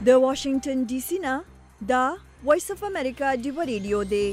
د واشنگټن ډي سي نه دا وایس اف امریکا ډیو ریډیو دی.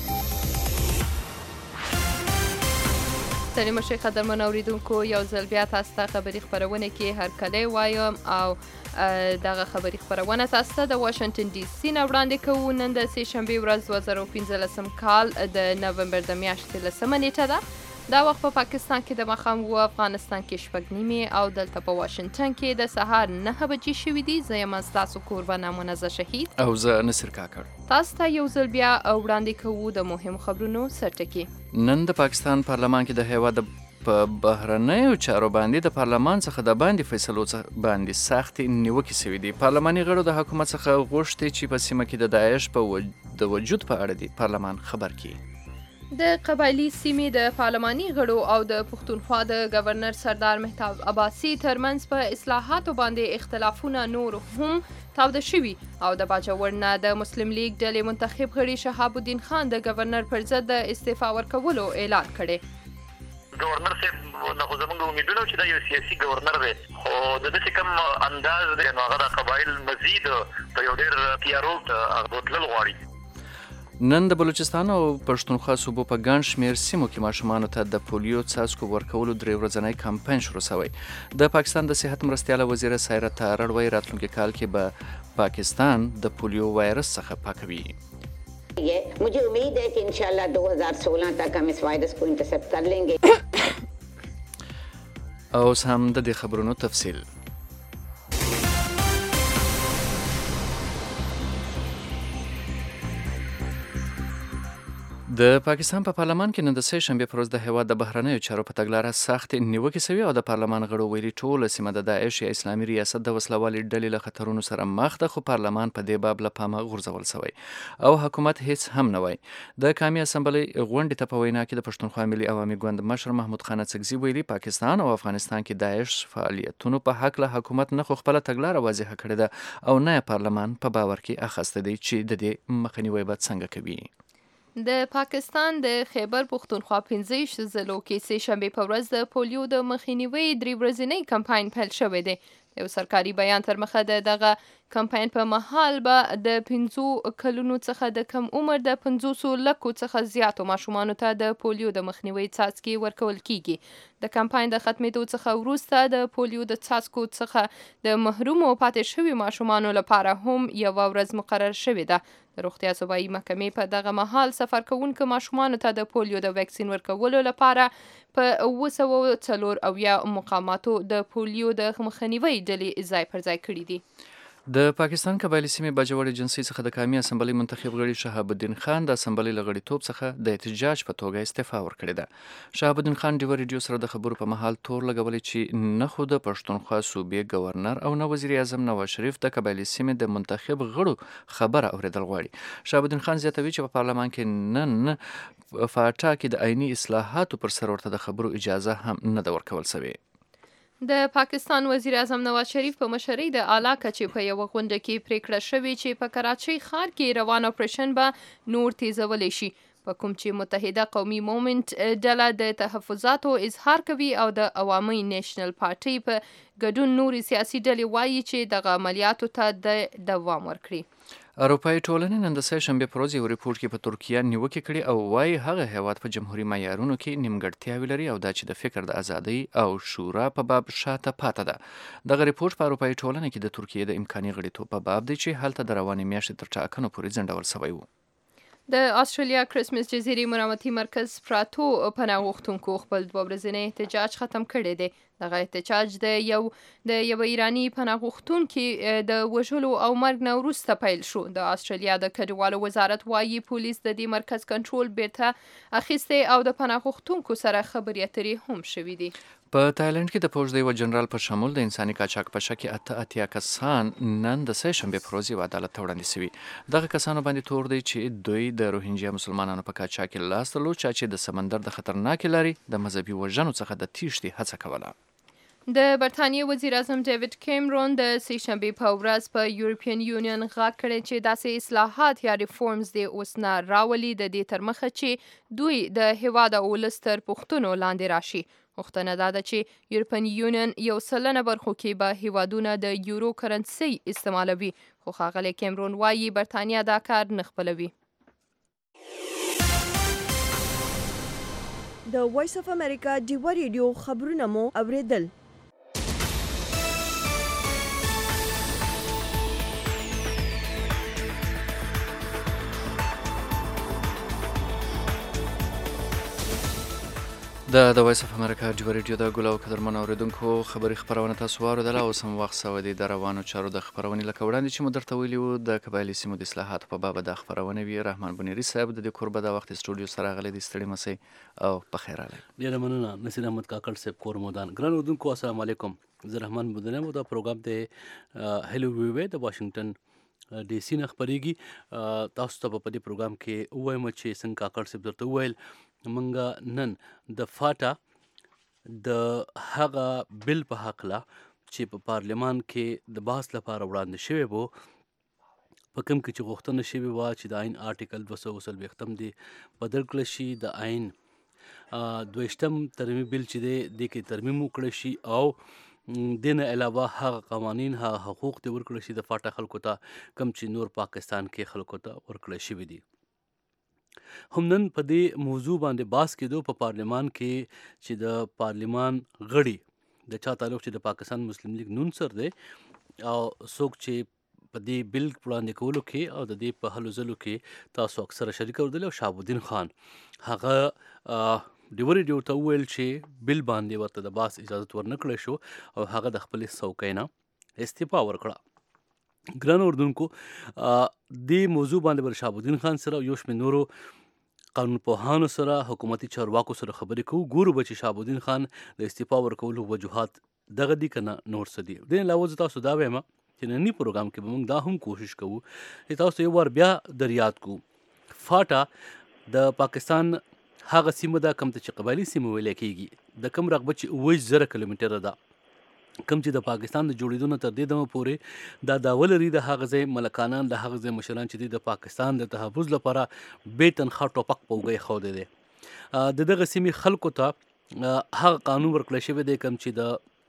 ستړي مشي قدرمن اوریدونکو، یو ځل بیا تاسو ته خبري خپرونه کې هرکلی وایم او دغه خبري خپرونه تاسو ته د واشنگټن ډي سي نه وړاندې کوو. نن د سې شنبې ورځ 2015 کال د نومبر د میاشتې 10 نیټه ده. دا وخت په پاکستان کې د ماښام و، افغانستان کې 6:30 او دلته په واشنگټن کې د سهار 9 بجې شوي دي. زه یم ستاسو کوربانه منزه شهید او زه نصر کاکړ. تاسو ته یو ځل بیا وړاندې کوو د مهم خبرونو سرټکي. نن د پاکستان پارلمان کې د هیواد په بهرنیو چارو باندې د پارلمان څخه د باندې فیصلو باندې سختې نیوکې شوي دي. پارلماني غړو د حکومت څخه غوښتي چې په سیمه کې د داعش د وجود په اړه دی پارلمان خبر کړي. د قبایلي سیمې د پارلماني غړو او د پښتونخوا د گورنر سردار مهتاب عباسي ترمنځ په اصلاحاتو باندې اختلافونه نور هم تاوده شوي او د باجوړ نه د مسلم لیگ ډلې منتخب غړي شهاب الدین خان د گورنر پر ضد د استعفا ورکولو اعلان کړی. گورنر صاحب نو زموږ امیدونه چې دا یو سیاسي گورنر دی، خو د دې کوم انداز دی نو هغه د قبایل مزید په یو ډېر تیارو بوتلل غواړي. نن د بلوچستان او پښتونخوا صوبو په ګڼ شمېر سیمو کې ماشومانو ته د پولیو څاڅکو ورکولو 3 ورځنی کمپاین شروع شوی. د پاکستان د صحت مرستیاله وزیره سایره تارړ وایي راتلونکي کال کې به پاکستان د پولیو وایرس څخه پاکوي. मुझे उम्मीद है कि इंशाल्लाह 2016 तक हम इस वायरस को इंटरसेप्ट कर लेंगे. اوس هم د دې خبرونو تفصیل. د پاکستان په پارلمان کې نن د سې شنبې پر ورځ د هیواد د بهرنیو چارو په تګلاره سخت نیوکې شوي او د پارلمان غړو ویلي ټوله سیمه د داعش یا اسلامي ریاست د وسلوالي ډلې له خطرونو سره مخ ده، خو پارلمان په دې باب له پامه غورځول شوی او حکومت هیڅ هم نه وای. د قومي اسمبلۍ غونډې ته په وینا کې د پښتونخوا ملي عوامي ګوند مشر محمود خان اڅکزي ویلي پاکستان او افغانستان کې داعش فعالیتونو په حق له حکومت نه خو خپله تګلاره واضحه کړې ده او نه پارلمان په باور کې اخیسته دی چې د دې مخنیوی به څنګه کوي. د پاکستان د خیبر پښتونخوا 15 ضلعو کې سې شنبې په ورځ د پولیو د مخنیوي 3 ورځنی کمپاین پیل شوی دی. یو سرکاري بیان تر مخه د دغه کمپاین په مهال به د 15 کلونو څخه د کم عمر د 500 لکو څخه زیاتو ماشومانو ته د پولیو د مخنیوي څاڅکي ورکول کیږي. د کمپاین د ختمېدو څخه وروسته د پولیو د څاڅکو څخه د محرومو پاتې شوي ماشومانو لپاره هم یو ورځ مقرر شوې ده. د روغتیا صوبایي محکمې په دغه مهال سفر کوونکو ماشومانو ته د پولیو د ویکسین ورکولو لپاره په 240 مقاماتو د پولیو د مخنیوي ډلې ځای پر ځای کړي دي. د پاکستان قبایلي سیمې باجوړ جنسي څخه د قومي اسمبلۍ منتخب غړي شهاب الدین خان د اسمبلۍ له غړیتوب څخه د احتجاج په توګه استعفا ورکړې ده. شهاب الدین خان ډیو ریډیو سره د خبرو په مهال تور لګولې چې نه خو د پښتونخوا صوبې گورنر او نه وزیر اعظم نواز شریف د قبایلي سیمې د منتخب غړو خبره اوریدل غواړي. شهاب الدین خان زیاتوي چې په پارلمان کې نن فاټا کې د عیني اصلاحاتو پر سر ورته د خبرو اجازه هم نه ده ورکول شوې. د پاکستان وزیر اعظم نواز شریف په مشرۍ د اعلی کچې په یوه غونډه کې پریکړه شوې چې په کراچۍ ښار کې روان اپریشن به نور تیزولی شي، په کوم چې متحده قومي مومنټ ډله د تحفظاتو اظهار کوي او د عوامي نیشنل پارټۍ په ګډون نورې سیاسي ډلې وایي چې دغه عملیاتو ته د دوام ورکړي. اروپایي ټولنې نن د سې شنبې پر ورځ یو ریپورټ کې په ترکیه نیوکې کړي او وایي هغه هیواد په جمهوري معیارونو کې نیمګړتیاوې لري او دا چې د فکر د ازادۍ او شورا په باب شاته پاته ده. دغه ریپورټ په اروپایي ټولنه کې د ترکیه د امکاني غړیتوب په باب دی چې هلته د روانې میاشتې تر ټاکنو پورې ځنډول شوی و. د استرالیا کرسمس جزیرې مرامتي مرکز پراتو پناه غوښتونکو خپل 2 ورځنی احتجاج ختم کړی دی. دغه احتجاج د یو ایرانی پناه غوښتونکي د وژلو او مرګ نه وروسته پیل شو. د استرالیا د کډوالو وزارت وایي پولیس د دې مرکز کنټرول بیرته اخیستی او د پناه غوښتونکو سره خبرې اترې هم شوې دي. په تایلند کې د پوځ د یو جنرال په شمول د انساني قاچاق په شک کې 88 کسان نن د سې شنبې پر ورځ یو عدالت ته وړاندې شوي. دغه کسانو باندې تور دی چې دوی د روهینجیا مسلمانانو په قاچاق کې لاس درلود چې د سمندر د خطرناکې لارې د مذهبي وژنو څخه د تیښتې هڅه کوله. د برتانیې وزیر اعظم ډیوډ کیمرون د سې شنبې په ورځ په یورپین یونین غږ کړی چې داسې اصلاحات یا ریفورمز دې اوس نه راولي د دې تر مخه چې دوی د هیواد او ولس تر پوښتنو لاندې راشي. غوښتنه دا ده چې یورپین یونین 1% برخو کې به هیوادونه د یورو کرنسي استعمالوي، خو ښاغلی کیمرون وایي برتانیا دا کار نه خپلوي. د وایس اف امریکا ډیوه ریډیو خبرونه مو اوریدل. د وایس اف امریکا ډیوه ریډیو د ګل او قدرمن اوریدونکو خبري خبرونه تاسو واوریدله. اوس هم وخت سوی دی د روانو چارو د خبرونې لکه وړاندې چې مو درته ویلي وو د قبایلي سیمو د اصلاحاتو په باب د خبرونه وي. رحمان بنيري صاحب د دې کوربه د وخت سټوډیو سره راغلی دی. ستړي مسئ او په خیر راغلی. ډیره مننه نصیر احمد کاکړ صاحب کور مودان. ګران اردوونکو السلام علیکم. زه رحمان بنيري مو دا پروګرام د هلو وی د واشنگټن ډي سي نه خبرېږي. تاسو ته په دې پروګرام کې وایم چې څنګه کاکړ صاحب درته وویل موږ نن د فاټا د هغه بل په حقله چې په پارلمان کې د بحث لپاره وړاندې شوی وو، په کوم کې چې غوښتنه شوې وه چې د آئین آرټیکل 240 دی بدل کړی شي، د آئین 22 ترمیم بل چې دی دې کې ترمیم وکړی شي او دې نه علاوه هغه قوانین هغه حقوق دې ورکړی شي د فاټا خلکو ته کوم چې نور پاکستان کې خلکو ته ورکړی شوي دي. هم نن په دې موضوع باندې بحث کېدو په پارلمان کې چې د پارلمان غړي د چا تعلق چې د پاکستان مسلم لیگ نون سر دی او څوک چې په دې بل وړاندې کولو کې او د دې په هلو ځلو کې تاسو اکثره شریک اوردل. او شهاب الدین خان هغه ډیوه ریډیو ته وویل چې بل باندې ورته د بحث اجازه ورنکړی شو او هغه د خپلې څوکۍ نه استعفا ورکړه. ګران اردوونکو دې موضوع باندې بر شهاب الدین خان سره یو شمېر نورو قانون پوهانو سره حکومتي چارواکو سره خبرې کوو. ګورو به چې شهاب الدین خان د استعفا ورکولو وجوهات دغه دي که نه نور څه دي. دې علاوه زه تاسو دا وایم چې ننني پروګرام کې به موږ دا هم کوشش کوو چې تاسو یو وار بیا در یاد کو فاټا د پاکستان هغه سیمه ده کوم ته چې قبایلي سیمه ویل کېږي، د کوم رقبه چې 9000 کیلومتره ده، کوم چې د پاکستان د جوړېدو نه تر دې دمه پورې دا داول لري د هغه ځای ملکانان د هغه ځای مشران چې د پاکستان د تحفظ لپاره بې تنخوا ټوپک په اوږه ښودی دی. د دغه سیمې خلکو ته هغه قانون ورکړی شوی دی کوم چې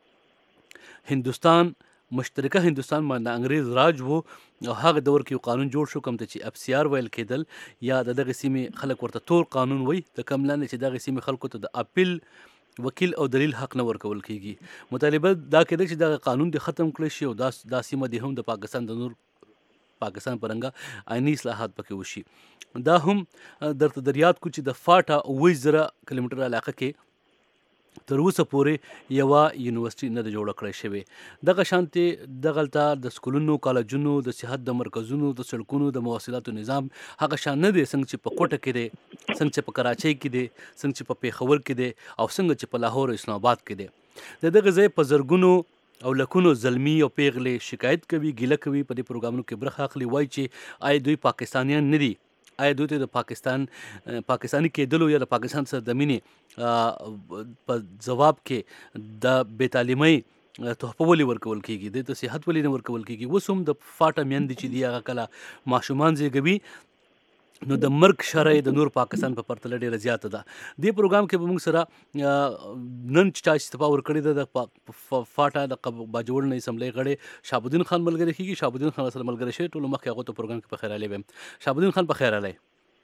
د هندوستان مشترکه هندوستان باندې انګریز راج وو او هغه دور کې یو قانون جوړ شو کوم ته چې FCR ویل کېدل یا د دغه سیمې خلک ورته تور قانون وایي، د کوم لاندې چې دغه سیمې خلکو ته د اپیل وکیل او دلیل حق نه ورکول کیږي. مطالبه دا کېده چې دا قانون د ختم کړی شي او دا سیمه د هم د پاکستان د نور پاکستان پرنګه آئینی اصلاحات پکې وشي. دا هم درته در یاد کو چې د فاټا 9000 کیلومتره علاقه کې تر اوسه پورې یوه یونیورسټي نه ده جوړه کړی شوې. دغه شانتې دغلته د سکولونو، کالجونو، د صحت د مرکزونو، د سړکونو، د مواصلاتو نظام هغه شان نه دی څنګه چې په کوټه کې دی، څنګه چې په کراچۍ کې دی، څنګه چې په پېښور کې دی او څنګه چې په لاهور او اسلام آباد کې دی. د دغه ځای په زرګونو او لکونو زلمی او پیغلې شکایت کوي، ګیله کوي، په دې پروګرامونو کې برخه اخلي، وایي چې آیا دوی پاکستانیان نه دي، آیا دوی ته د پاکستاني کېدلو یا د پاکستان سره د مینې په ځواب کې د بې تعلیمۍ تحفه ولې ورکول کېږي، دې ته صحت ولې نه ورکول کېږي. اوس هم د فاټا میندې چې دي هغه کله ماشومان زیږوي نو د مرګ شرح د نور پاکستان په پرتله ډیره زیاته ده. دې پروګرام کې به موږ سره نن چا استعفا ورکړې ده د فاټا د باجوړ اسمبلی غړی شهاب الدین خان ملګری کېږي. شهاب الدین خان سره ملګری شي ټولو مخکې هغه ته پروګرام کې په خیر راغلی ویم. شهاب الدین خان په خیر راغلی.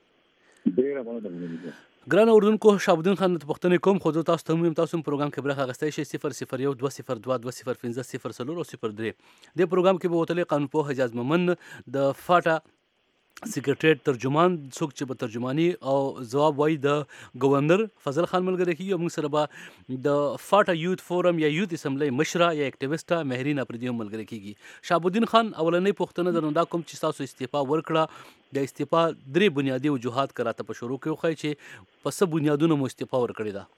ګران اردوونکو شهاب الدین خان ته پوښتنې کوم خو زه تاسو ته هم تاسو هم پروګرام کې برخه اخیستی شئ 001 202 205 04 او 03. دې پروګرام کې به وتلی قانون پوه حجاز مومن د فاټا سیکرټریټ ترجمان څوک چې به ترجمانی او ځواب وایي د گورنر فضل خان ملګری کېږي. او موږ سره به د فاټا یوت فورم یا یوت اسمبلی مشره یا اکټیویسټه مهرین اپریدي هم ملګری کېږي. شهاب الدین خان اولنۍ پوښتنه درنه دا کوم چې تاسو استعفا ورکړه، د استعفا 3 بنیادي وجوهات کراته په شروع کې وښایي چې په څه بنیادونو مو استعفا ورکړې ده.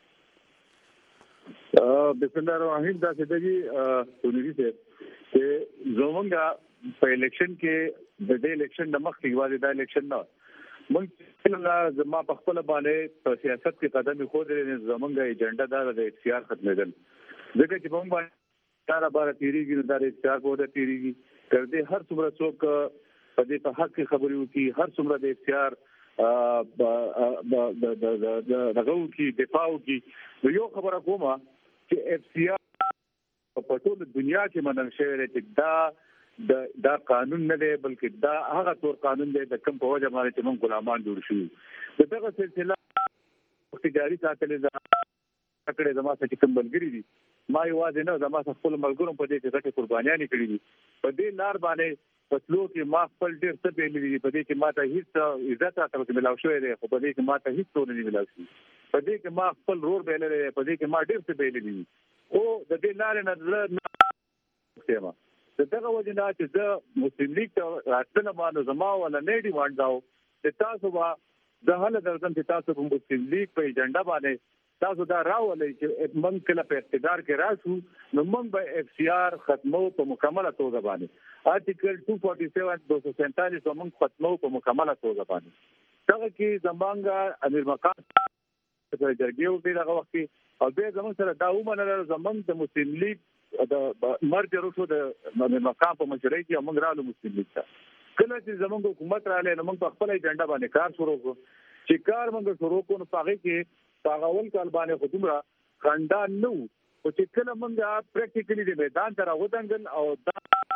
بسم الله الرحمن الرحیم. دا څه دی ټولګي چې زمونږ په الیکشن کې د دې الیکشن د مخکې یوازې دا الیکشن نه موږ زما په خپل باندې په سیاست کې قدم ایښودلی، زمونږ ایجنډا دا د FCR ختمېدل، ځکه چې موږ باندې دا راباره تېرېږي نو دا د FCR په وجه تېرېږي. تر دې هر څومره څوک په دې په حق کې خبرې وکړي، هر څومره د FCR دغه کی دفاع کی یو خبره کومه چې اف سی آر په ټول دنیا کې منل شوی دی چې دا قانون نه دی بلکې دا هغه تور قانون دی د کوم په وجه باندې چې موږ غلامان جوړ شو دغه سلسله تجاري ساتلې ده کړې زما څخه کوم بلګری دي ما یوازې نه زما خپل ملګرو په دې کې ځکه قربانيان کړې دي په دې لار باندې پسلو کې ما خپل ډېر څه پیلې دي په دې کې ما ته هیڅ عزت راته ملاو شوی دی خو په دې کې ما ته هیڅ څه نه ملاو شي په دې کې ما خپل رور بیلې په دې کې ما ډېر څه پیلې دي خو د دې لارې نه دغه وجه نه چې زه مسلم لیگ ته راځنه باندې زما ولا نه دی وانډاو چې تاسو به د حل درځم چې تاسو په مسلم لیگ په ایجنډا باندې تاسو دا راولئ چې موږ کله په اقتدار کې راشو نو موږ به اف سی آر ختمو په مکمله توګه باندې آرټیکل 247 247 موږ ختمو په مکمله توګه باندې دغه کې زمونږ امیر مقام سره جرګې وکړي دغه وخت او به زمونږ سره دا ومنل زمونږ د مسلم لیگ د مرګ وروسته د امیر مقام په مشرۍ کې موږ رالو مسلم لیگ ته کله چې زمونږ حکومت رااله نو موږ په خپل ایجنډا باندې کار شروع کړو چې کار موږ شروع کړو نو هغه کې پاغول کال باندې خدومره خاندان نو او چې کله موږ پریکټیکلی د میدان ته راوځنګل او دا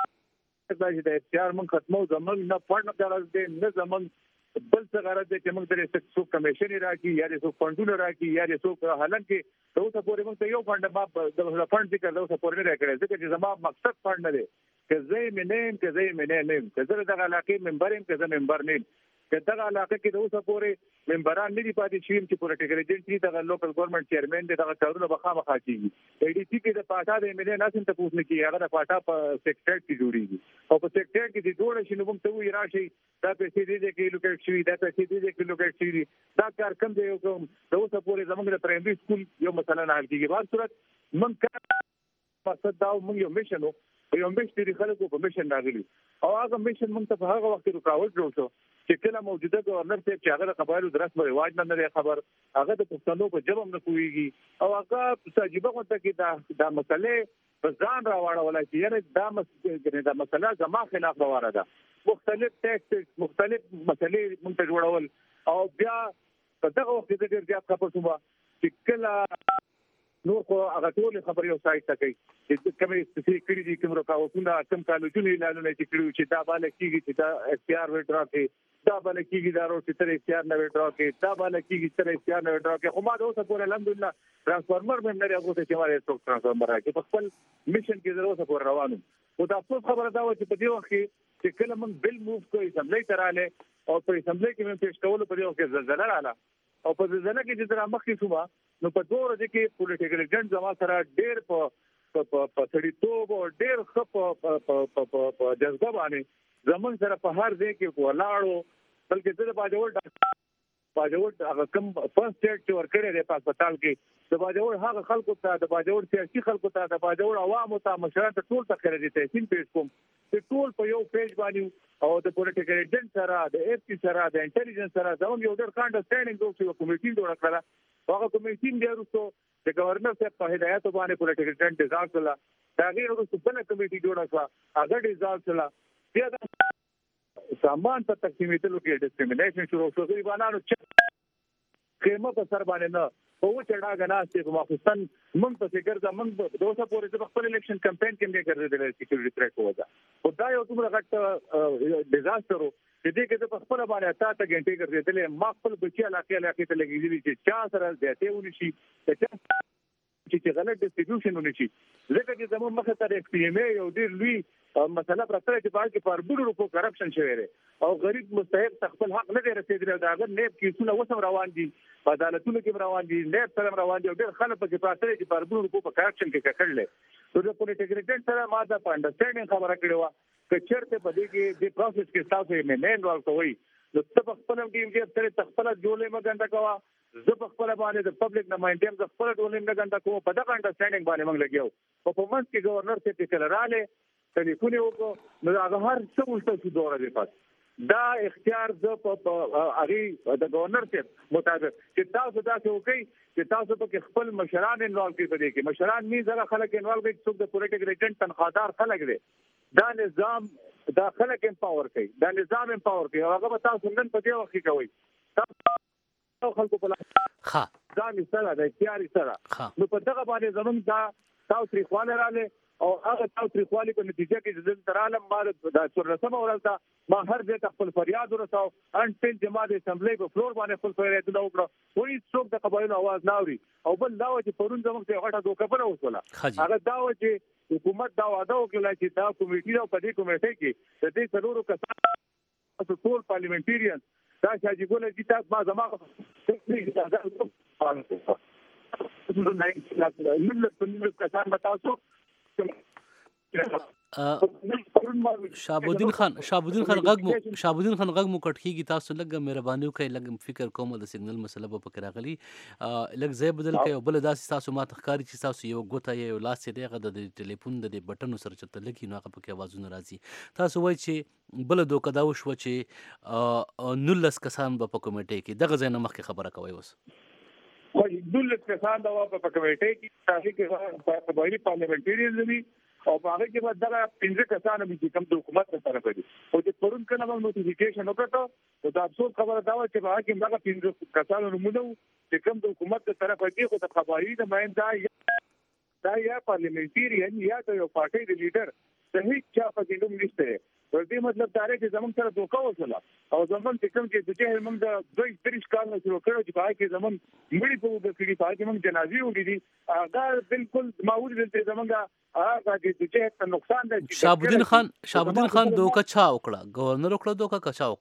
چې د اختیار موږ ختمو زمونږ نه فند غرض دی نه زمونږ بل څه غرض دی چې موږ درې څو کمیشن راکې یا څو فندونه راکې یا څو حالان کې دا اوسه پورې موږ ته یو فند د فند ذکر دا اوسه پورې نه راکړی ځکه چې زما مقصد فند نه دی که زه مینم که زه مینم که زه دغه علاقې ممبر یم که زه ممبر نیم که دغه علاقه کې د اوسه پورې ممبران نه دي پاتې شوي چې پولیټیکل ایجنټ دي دغه لوکل ګورنمنت چیرمن دی دغه کارونه به خامخا کېږي ای ډي سي کې د پاټا د ایم ایل اے ناسم تپوس نه کېږي هغه د پاټا په سیکټریټ کې جوړېږي او په سیکټریټ کې چې جوړ شي نو موږ ته وایي راشي دا پیسې دې کې لوکیټ شوي دا پیسې دې کې لوکیټ شوي دا کار کم دی کوم د اوسه پورې زموږ د پرایمري سکول یو مسله نه حل کېږي په صورت موږ مقصد دا موږ یو میشن یو میشن لري خلکو په میشن راغلي او هغه میشن موږ ته په هغه وخت کې رکاوټ جوړ شو چې کله موجوده گورنر صاحب چې هغه د قبایلو د رسم رواج نه لري خبر هغه د پښتنو په جبم نه کويږي او هغه ساجيبه غوته کې دا مسلې په ځان راوړل چې یعنی دا مسله زما خلاف روانه ده مختلف ټیکس مختلف مسلې موږ ته جوړول او بیا په دغه وخت کې ډېر زیات خبر شوم چې کله نور خو هغه ټول خبرې او سایت ته کوي چې کومې ستې کړې دي کوم رکاوټونه کوم کالجونه اعلانونه چې کړو چې دا باندې کېږي چې دا اختیار وډرا کې دا باندې کېږي دا ورو چې تر اختیار نه وډرا کې دا باندې کېږي تر اختیار نه وډرا کې خو ما دا اوسه پورې الحمدلله ترانسفارمر مې نه لري چې ما یې څوک ترانسفارمر راکې په خپل میشن کې زه اوسه پورې روانم او دا څه خبره دا و چې په دې وخت چې کله موږ بل موو کوو اسمبلی ته رااله او په اسمبلی کې موږ پیش کولو په دې وخت کې زلزلہ رااله او په زلزلہ کې چې تر مخکې شوما نو په دوه ورځې کې پولیټیکل ایجنټ زما سره ډېر په سړیتوب او ډېر ښه په جذبه باندې زمون سره په هر ځای کې ولاړو بلکې زه د باجوړ هغه کوم فرست سټیټ چې ورکړی دی په هسپتال کې د باجوړ هغه خلکو ته د باجوړ سیاسي خلکو ته د باجوړ عوامو ته مشران ته ټول ته خیر دي تحسین پیش کوم چې ټول په یو پیج باندې او د پولیټیکل ایجنټ سره د ایف پی سره د انټيليجنس سره زموږ یو ډېر انډرستانډینګ دوه چې کمیټې جوړ کړله هغه کمیټې بیا وروسته د گورنر صاحب په هدایت باندې پولیټیکل ایجنټ ډیزالو کړه دا غیر وروسته بل کمیټې جوړه کړه هغه ډیزالو کړه بیا د سامان په تقسیمېدلو کې ډیسکریمینیشن شروع شو غریبانو چې قیمه په سر باندې نه په وچړه غناستې په مخصوصن موږ په فکر دا موږ دوسه پورې د خپل الیکشن کمپاین کې نه کړل سکیورټي تھریټ وځه او دا یو څومره غټ ډیزاستر چې دې کې د خپل باندې اته غنټې ګرځېدلې ما خپل بچي علاقې ته لګېدلې چې چا سره زیاتې ونشي چې غلط ډیسټریبیوشن ونشي ځکه چې زموږ مخه ته ایف پی ایم ای یو ډېر لوی مسله پرته چې باندې کې پر بورو په کرپشن شوی دی او غریب مستحق خپل حق نه رسیدلی دا غیر نیب کیسونه وسم روان دي په عدالتونو کې روان دي نیب سره روان دي ډېر خلک په پرته چې پر بورو په کرپشن کې کړل نو د پولیټیکل ایجنټ سره ما دا په انډرستانډینګ خبره کړې و چې چیرته په دې کې د پروسس کې تاسو یې مینن ورکوي نو څه په خپل ټیم کې تر خپل جوړې مګنده کوا زه په خپل باندې د پبلک نمائندې د خپل ټولنې مګنده کوم په دغه انډرستانډینګ باندې موږ لګیو په پومنس کې گورنر څخه کله رااله ټلیفون وکړو نو هغه هر څه ولته شو دوره دی پات دا اختیار د هغه د گورنر څخه مطابق چې تاسو دا کوي چې تاسو په خپل مشران انوالو کې کې مشران می زره خلک انوالو کې څوک د پولیټیکل ایجنټ تنخوادار خلک دي دا نظام دا خلک امپاور کوي دا نظام امپاور کوي هغه به تاسو نن په دې وخت کې کوي تاسو خلکو په ها ځان سره د اختیار سره نو په دغه باندې زمونږ دا تاسو تاریخواله رااله او هغه تاسو تاریخواله په نتیجه کې د ترالم ما د څورلسمه ورځ ما هر ځای خپل فریاد ورساو ان تل جماعت اسمبلی په فلور باندې خپل فریاد وکړو وایي څوک د قبایلو आवाज ناوري او بل دا چې پرون زموږ ته غټه دوکه بل وسوله هغه دا و چې حکومت دا وعده وکړه چې دا کمیټې او په دې کمیټې کې د دې څلورو کسانو ټول پارلیمنټریان دا چې ګول چې تاسو ما زما کسان بتاوسو شابودین خان غږ مو کټ کیږي تاسو لږ مهرباني وکړئ لږ فکر کوم د سیګنل مسله په پکې راغلی لږ ځای بدل کړئ او بل داسې تاسو ما تخکاری چې تاسو یو ګوته یو لاس دی هغه د ټلیفون د بټنو سره چته لګي نو هغه پکې आवाजونه راځي تاسو وایي چې بل دوکه دا وشو چې 19 کسان په کمیټې کې دغه ځای نه مخکې خبره کوي اوس خو 19 کسان دا په کمیټې کې تاسو کې په قبایلی پارلیمنټریان دي او په هغه کې بعد دا 15 کسان چې کوم د حکومت سره کوي او چې پرون کله موږ نوټیفیکیشن وکړو او دا افسوس خبره دا و چې په هغه کې موږ 15 کسانو نومونه چې کوم د حکومت سره کوي خو د قبایلی د ماینده دا یا پارلیمنټریان یا د یو پارټي د لیډر صحیح چا په دې نوم نشته ور دې مطلب دا دی چې زمونږ سره دوکه وسوله او زمونږ چې کوم چې چې موږ د 2-3 کال نه شروع کړو چې پای کې زمونږ مړي په وګړي کې پای کې موږ جنازي وګړي دا بالکل معقول دي چې زمونږ هغه چې نقصان دی شابودین خان دوکه چا وکړه گورنر وکړه دوکه چا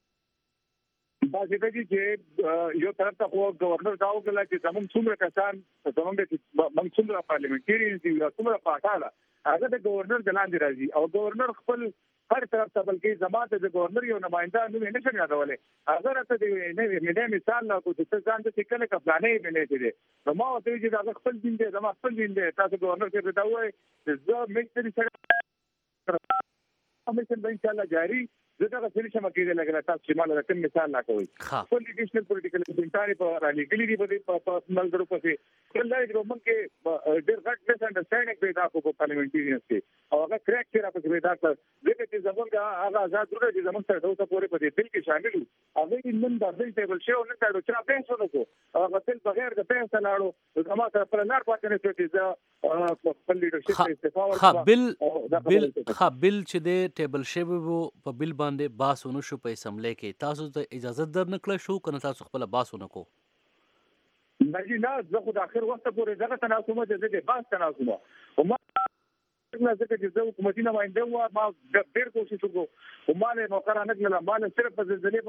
وکړه دا چې یو طرف ته گورنر دا وکړه چې زمونږ څومره کسان زمونږ څومره پارلیمنټریان دي څومره پاټاله هغه د گورنر دلاندې راځي او گورنر خپل هر طرف ته بلکې زماده د گورنر یو نمائنده نو نه شي یادولې اگر ته دې نه مثال لا کو چې ځان د کله کپلانې بنې دي نو ما ته چې دا خپل دین دی زما خپل دین دی تاسو گورنر کې دا وایي چې زه مکتري سره همیشه به ان شاء الله جاری زه دا څه شم کېږي لګره تاسو چې مال راته مثال لا کوي پولیټیکل پولیټیکل سنټاري په رالي کلی دی په ملګرو پسې کله چې موږ کې ډېر غټ مس انډرستانډینګ پیدا کو په پارلیمنټریانز کې او هغه کریک چې را پکې پیدا کړ دغه چې زمونږ هغه آزاد ورته چې زمونږ سره اوسه پورې په دې بل کې شامل وو هغه نن د بل ټیبل شو نن دا چې را پېښ ونکو هغه تل بغیر د پیسې لاړو زموږ سره پر لار پاتې نه شو چې خپل لیډرشپ استعفا ورکړه بل چې د ټیبل شوی وو په بل باندې باسونه شو په اسمبلی کې تاسو ته اجازه در نکړه شو کنه تاسو خپل باسونه کو نه زه خو د اخر وخت پورې دغه تناسب د باس تناسب او ما ځکه چې زه حکومتي نماینده وم ما ډېر کوشش وکړو او ما له مقرره نه کړل ما صرف په زلزلې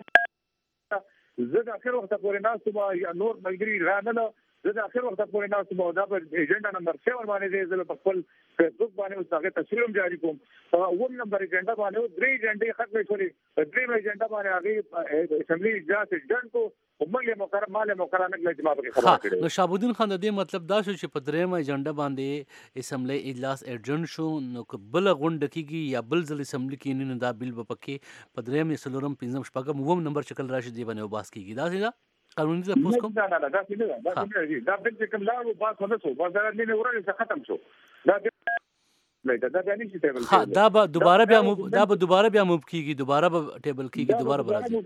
باندې زه د اخر وخت پورې ناسم یا نور ملګری رانه زه د اخر وخت پورې ناسم او دا په ایجنډا نمبر 7 باندې زه په خپل فیسبوک باندې اوس هغه تصویر جاری کوم او نمبر ایجنډا باندې درې ایجنډې ختمې کړې درې ایجنډا باندې هغه اسمبلی اجلاس ایجنډ کو ومغه مقرره نه کړل ما به خبره کړې نو شابودین خان د دې مطلب دا شو چې په درېمه ایجنډا باندې اسمبلی اجلاس ایجنډ شو نو بل غونډه کیږي یا بل ځل اسمبلی کې نه دا بیل په پکې په درېمه سلورم پنځم شپږم ووم نمبر شکل راشي دی باندې وباس کیږي دا څه قانوني ځ پوس کوم دا بل چې کوم لا وباس نه شو بازار نه ورته ختم شو دا دا به دوباره بیا موب کیږي دوباره به ټیبل کیږي دوباره به راځي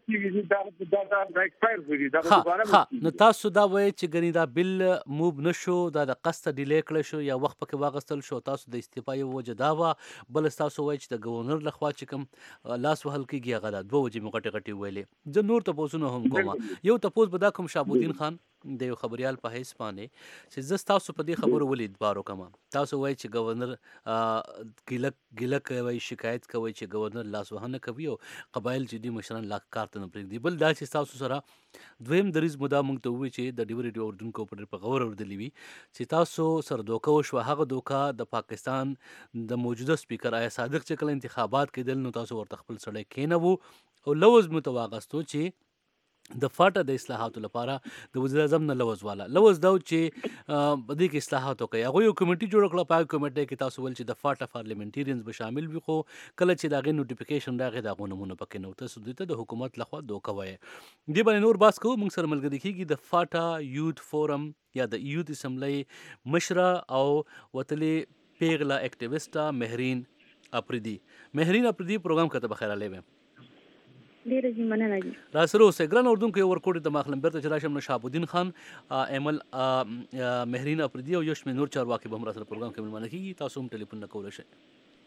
نو تاسو دا وایي چې ګنې دا بل موب نشو دا د قصد ډیلی کړی شو یا وخت پکې واغستل شو تاسو د استعفا یو وجه دا وه بل تاسو وایي چې د گورنر لخوا چې کوم لاس وهل کیږي هغه دا دوه وجې مې غټې ویلې زه نور تپوسونه هم کوم یو تپوس به دا کوم شابودین خان د یو خبريال په حیث باندې چې زه تاسو په دې خبرو ولید بارو کما تاسو وایي چې گورنر ګیله کوي شکایت کوي چې گورنر لاس وهنه کوي او قبایل چې دي مشران لا کار ته نه پرېږدي بل دا چې تاسو سره دویم دریز مدا مونږ ته وی چې د ډیوري اردوونکو په غور وردلی وي چې تاسو سره دوکه وشو هغه دوکه د پاکستان د موجوده سپیکر آیا صادق چې کله انتخابات کېدل نو تاسو ورته خپل سړی کېنوو او لوز متواغستو چې د فاټه د اصلاحاتو لپاره د وزیر اعظم نه لوز دا چې بده کې اصلاحات وکړي هغه یو کمیټي جوړ کړه په کمیټه کې تاسو ول چې د فاټه پارلیمنټریانز به شامل وي خو کله چې داغه نوټیفیکیشن راغی دا غونمونه پکې نو تاسو دته د حکومت لخوا دوکه وایي دی باندې نور باس کوو موږ سره ملګری کیږي د فاټه یوت فورم یا د یوت اسمبلی مشره او وتلی پیغلا اکټیویسټا مهرین اپریدي پروګرام کته بخیر علیه ډېره زی مننه دي را سره اوسئ ګران اردوونکو یو ورکوټ د ماخلم بیرته چې راشم نه شهاب الدین خان ایمل مهرین افریدي او یو شمېر نور چارواکي به هم را سره پروګرام کې ملمانه کېږي تاسو هم ټلیفون نه کولی شئ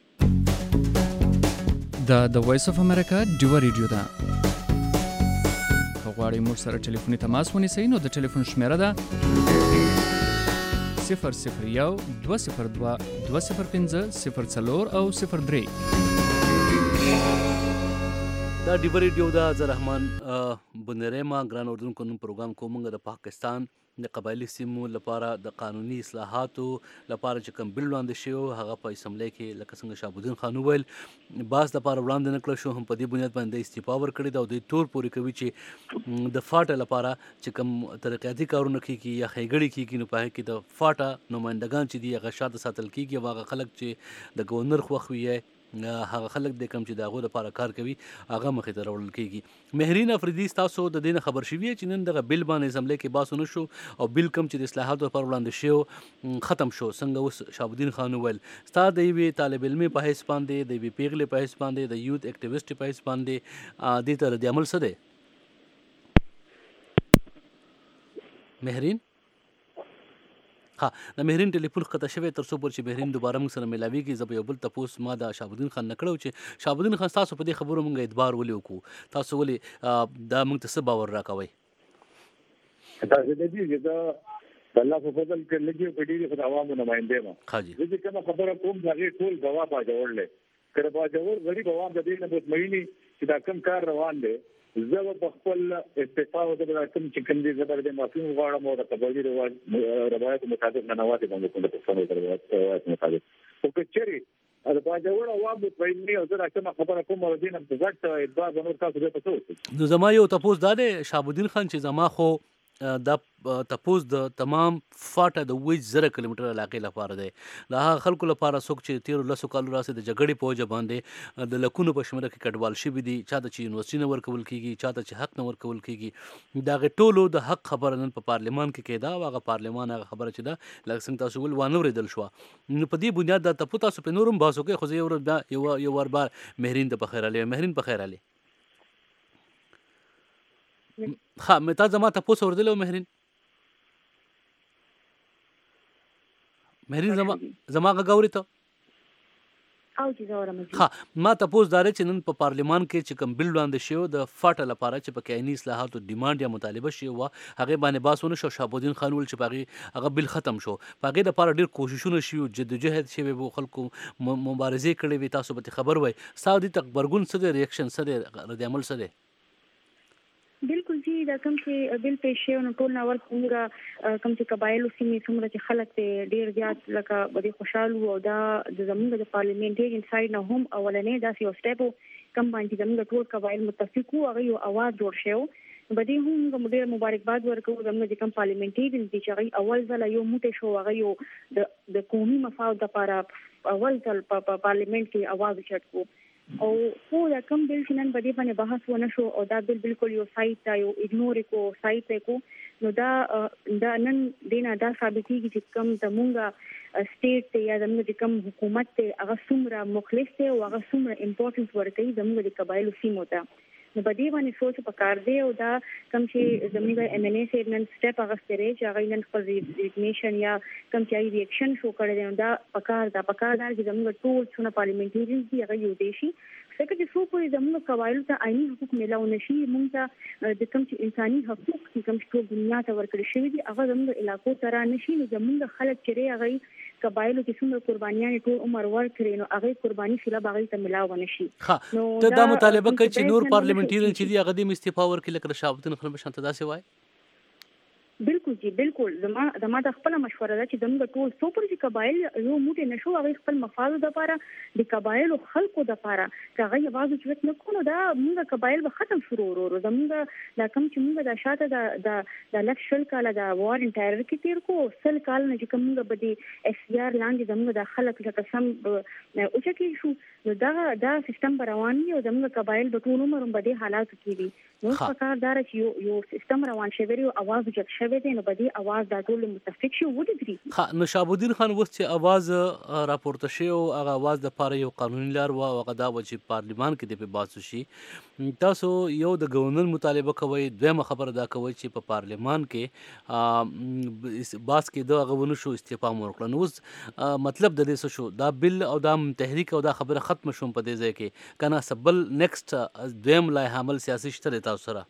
دا د وایس اف امریکا ډیوه ریډیو ده که غواړئ موږ سره ټلیفوني تماس ونیسئ نو د ټلیفون شمیره ده 001 202 205 04 او 03 دا ډیوه ریډیو ده زه رحمان بندری ما ګران اردوونکو نن پروګرام کوو موږ د پاکستان د قبایلي سیمو لپاره د قانوني اصلاحاتو لپاره چې کوم بل وړاندې شوی هغه په اسمبلی کې لکه څنګه شهاب الدین خان وویل باس دپاره وړاندې نه کړل شو هم په دې بنیاد باندې استعفا ورکړې ده او دوی تور پورې کوي چې د فاټه لپاره چې کوم ترقیاتي کارونه کیږي یا ښېګړې کیږي نو په هغې کې د فاټه نمایندګان چې دي هغه شاته ساتل کیږي او هغه خلک چې د ګورنر خوښ وي هغه خلک د کم چې د هغو لپاره کار کوي هغه مخې ته راوړل کیږي مهرین افریدي ستاسو د دې نه خبر شوي چې نن دغه بل باندې اسمبلی کې بحث ونه شو او بل کم چې د اصلاحاتو لپاره وړاندې شو ختم شو څنګه اوس شهاب الدین خان وویل ستا د یوې طالب علمي په حیث باندې د یوې پیغلې په حیث باندې د یوت اکټیویسټ په حیث باندې دې ته رد عمل څه دی مهرین ها د مهرین ټلیفون ښکته شوی تر څو پورې چې مهرین دوباره موږ سره میلاویږي زه به یو بل تپوس ما د شهاب الدین خان نه کړی و چې شهاب الدین خان ستاسو په دې خبرو موږ اعتبار ولې وکړو تاسو ولې دا موږ ته څه باور راکوئ تاسو د دې چې دا الله په فضل کې لګي په دې خو عوامو نمائنده ما چې کوم خبره کوم ځای ټول غوا باجوړل کړه باجوړ غړي غوا د دې نه مطمئني چې دا کوم کار روان دی زه په خپل استعفا او د کوم چې کوم دي زبر د معافي غواړم او د قبایلي روایت مطابق ننواتې باندې کوم د پښتنو روایت مطابق او کچري دا باجوړ عوام مطمئني او زه کوم خبره کوم او دینه په ځکه ادعا نور تاسو ته پته نو زما یو تپوس دا دی شهاب الدین خان چې زما خو دا تپوس د تمام فاټه د 20,000 کیلومتر علاقې لپاره دی د هغه خلکو لپاره څوک چې 13 کالو راسي د جګړې په وجه باندې د لکونو په شمېره کې کډوال شوي دي چاته چې یونیورسټي نه ورکول کیږي چاته چې حق نه ورکول کیږي د هغې ټولو د حق خبره نن په پارلمان کې کېده او هغه پارلمان هغه خبره چې ده لکه څنګه تاسو ویل وانه اورېدل شوه نو په دې بنیاد دا تاسو په نور هم بحث وکړئ خو زه یو وار بار مهرین ته پخیر علي مهرین پخیر علي ها مې تا زما تپوس اورېدلی و مهرین مهرین زما غږ اورې ته او چې زورم ها ما تاسو داري چې نن په پارلمان کې چې کوم بل وړاندې شو د فاټه لپاره چې په عیني اصلاحاتو ډیماند یا مطالبه شي و هغه باندې باسونه شو شهاب الدین خان ول چې هغه بل ختم شو هغه د لپاره ډیر کوششونه شي جدوجہد شي به خلکو مبارزه کړي وي تاسو به خبر وای سعودي تکبرګون څه دی ریاکشن څه دی رد عمل څه دی بالکل جی دا کوم چې بل پیش شو نو ټول نور څنګه کوم چې قبایلو سیمې څومره چې خلک ته ډیر زیات لکه بده خوشاله او دا د زمونږ د پارلیمنټریان سایډ نه هم اولنې داسې یو سټیپ کم باندې زمونږ ټول قبایل متفق وو هغه یو اواز جوړ شو بده هم ډیر مبارکباد ورکوم زمونږ د کوم پارلیمنټریان چې هغه اول ځل یو موټه شو هغه یو د قومي مفاد لپاره اول ځل په پارلیمنت کې اواز چټکو او خو دا کوم بل چې نن باندې باندې بحث ونه شو او دا بل بالکل یو سایت یو اګنور کو سایت کو نو دا نن دینا دا ثابتېږي چې کوم زمونږ سټیټ ته یا زمونږ کوم حکومت ته هغه څومره مخلص ته او هغه څومره امپورټنس ورکوي زمونږ د قبایلو سیمو ته نو په دې باندې سوچ پکار دی او دا کوم چې زمونږ ایم ان ای سي نن سټیپ هغه ستري چې هغه نن خپل ریزگنیشن یا کوم چې ریاکشن شو کړی دی دا پکار چې زمونږ ټول څونه پارلیمنټریانز دی هغه یو دی شي څنګه چې څو پورې زموږ قواعد ته عیني حقوق ملاو نشي موږ ته د کوم چې انساني حقوق چې کوم ټول دنیا ته ورکړل شوی دي هغه زموږ علاقو ته را نشي نو زموږ خلک چې هغه قبایلو کې څومره قربانیان ټول عمر ورکړي نو هغه قرباني فیله باغی ته ملاو نشي نو دا مطالبه کوي چې نور پارلیمنټریان چې دی هغه د استعفا ورکړي لکه شهاب الدین خان بشانته داسې وای بالکل جی بالکل زما د خپل مشوره ده چې زموږ ټول څو پر چې قبایل یو موټی نشو هغه خپل مفاد لپاره د قبایل خلکو لپاره هغه یوازې چې نه کولو دا موږ قبایل به ختم شروع ورو زموږ دا کوم چې موږ د شاته د لکشل کاله د وار انټایر کې تیر کو سل کال نه چې کوم به اس ار لاندې زموږ د خلک لکه سم او چې شو نو دا سیستم روان دی او زموږ قبایل په ټول عمر باندې حالات کې دي نو پکار دار چې یو سیستم روان شي او आवाज جوړ شي شوی دی نو په دې اواز دا ټول متفق شو ودرېږي. نو شهاب الدین خان اوس چې اواز راپورته شي او هغه اواز دپاره یو قانوني لار وه او هغه دا وه چې پارلمان کې دې پې بحث وشي. تاسو یو د ګورنر مطالبه کوئ، دویمه خبره دا کوئ چې په پارلمان کې بحث کېده هغه ونه شو، استعفا مو ورکړه. نو اوس مطلب د دې څه شو؟ دا بل او دا تحریک او دا خبره ختمه شوم په دې ځای کې که نه څه بل نیکسټ دویم لایحه عمل سیاسي شته دی تاسو سره؟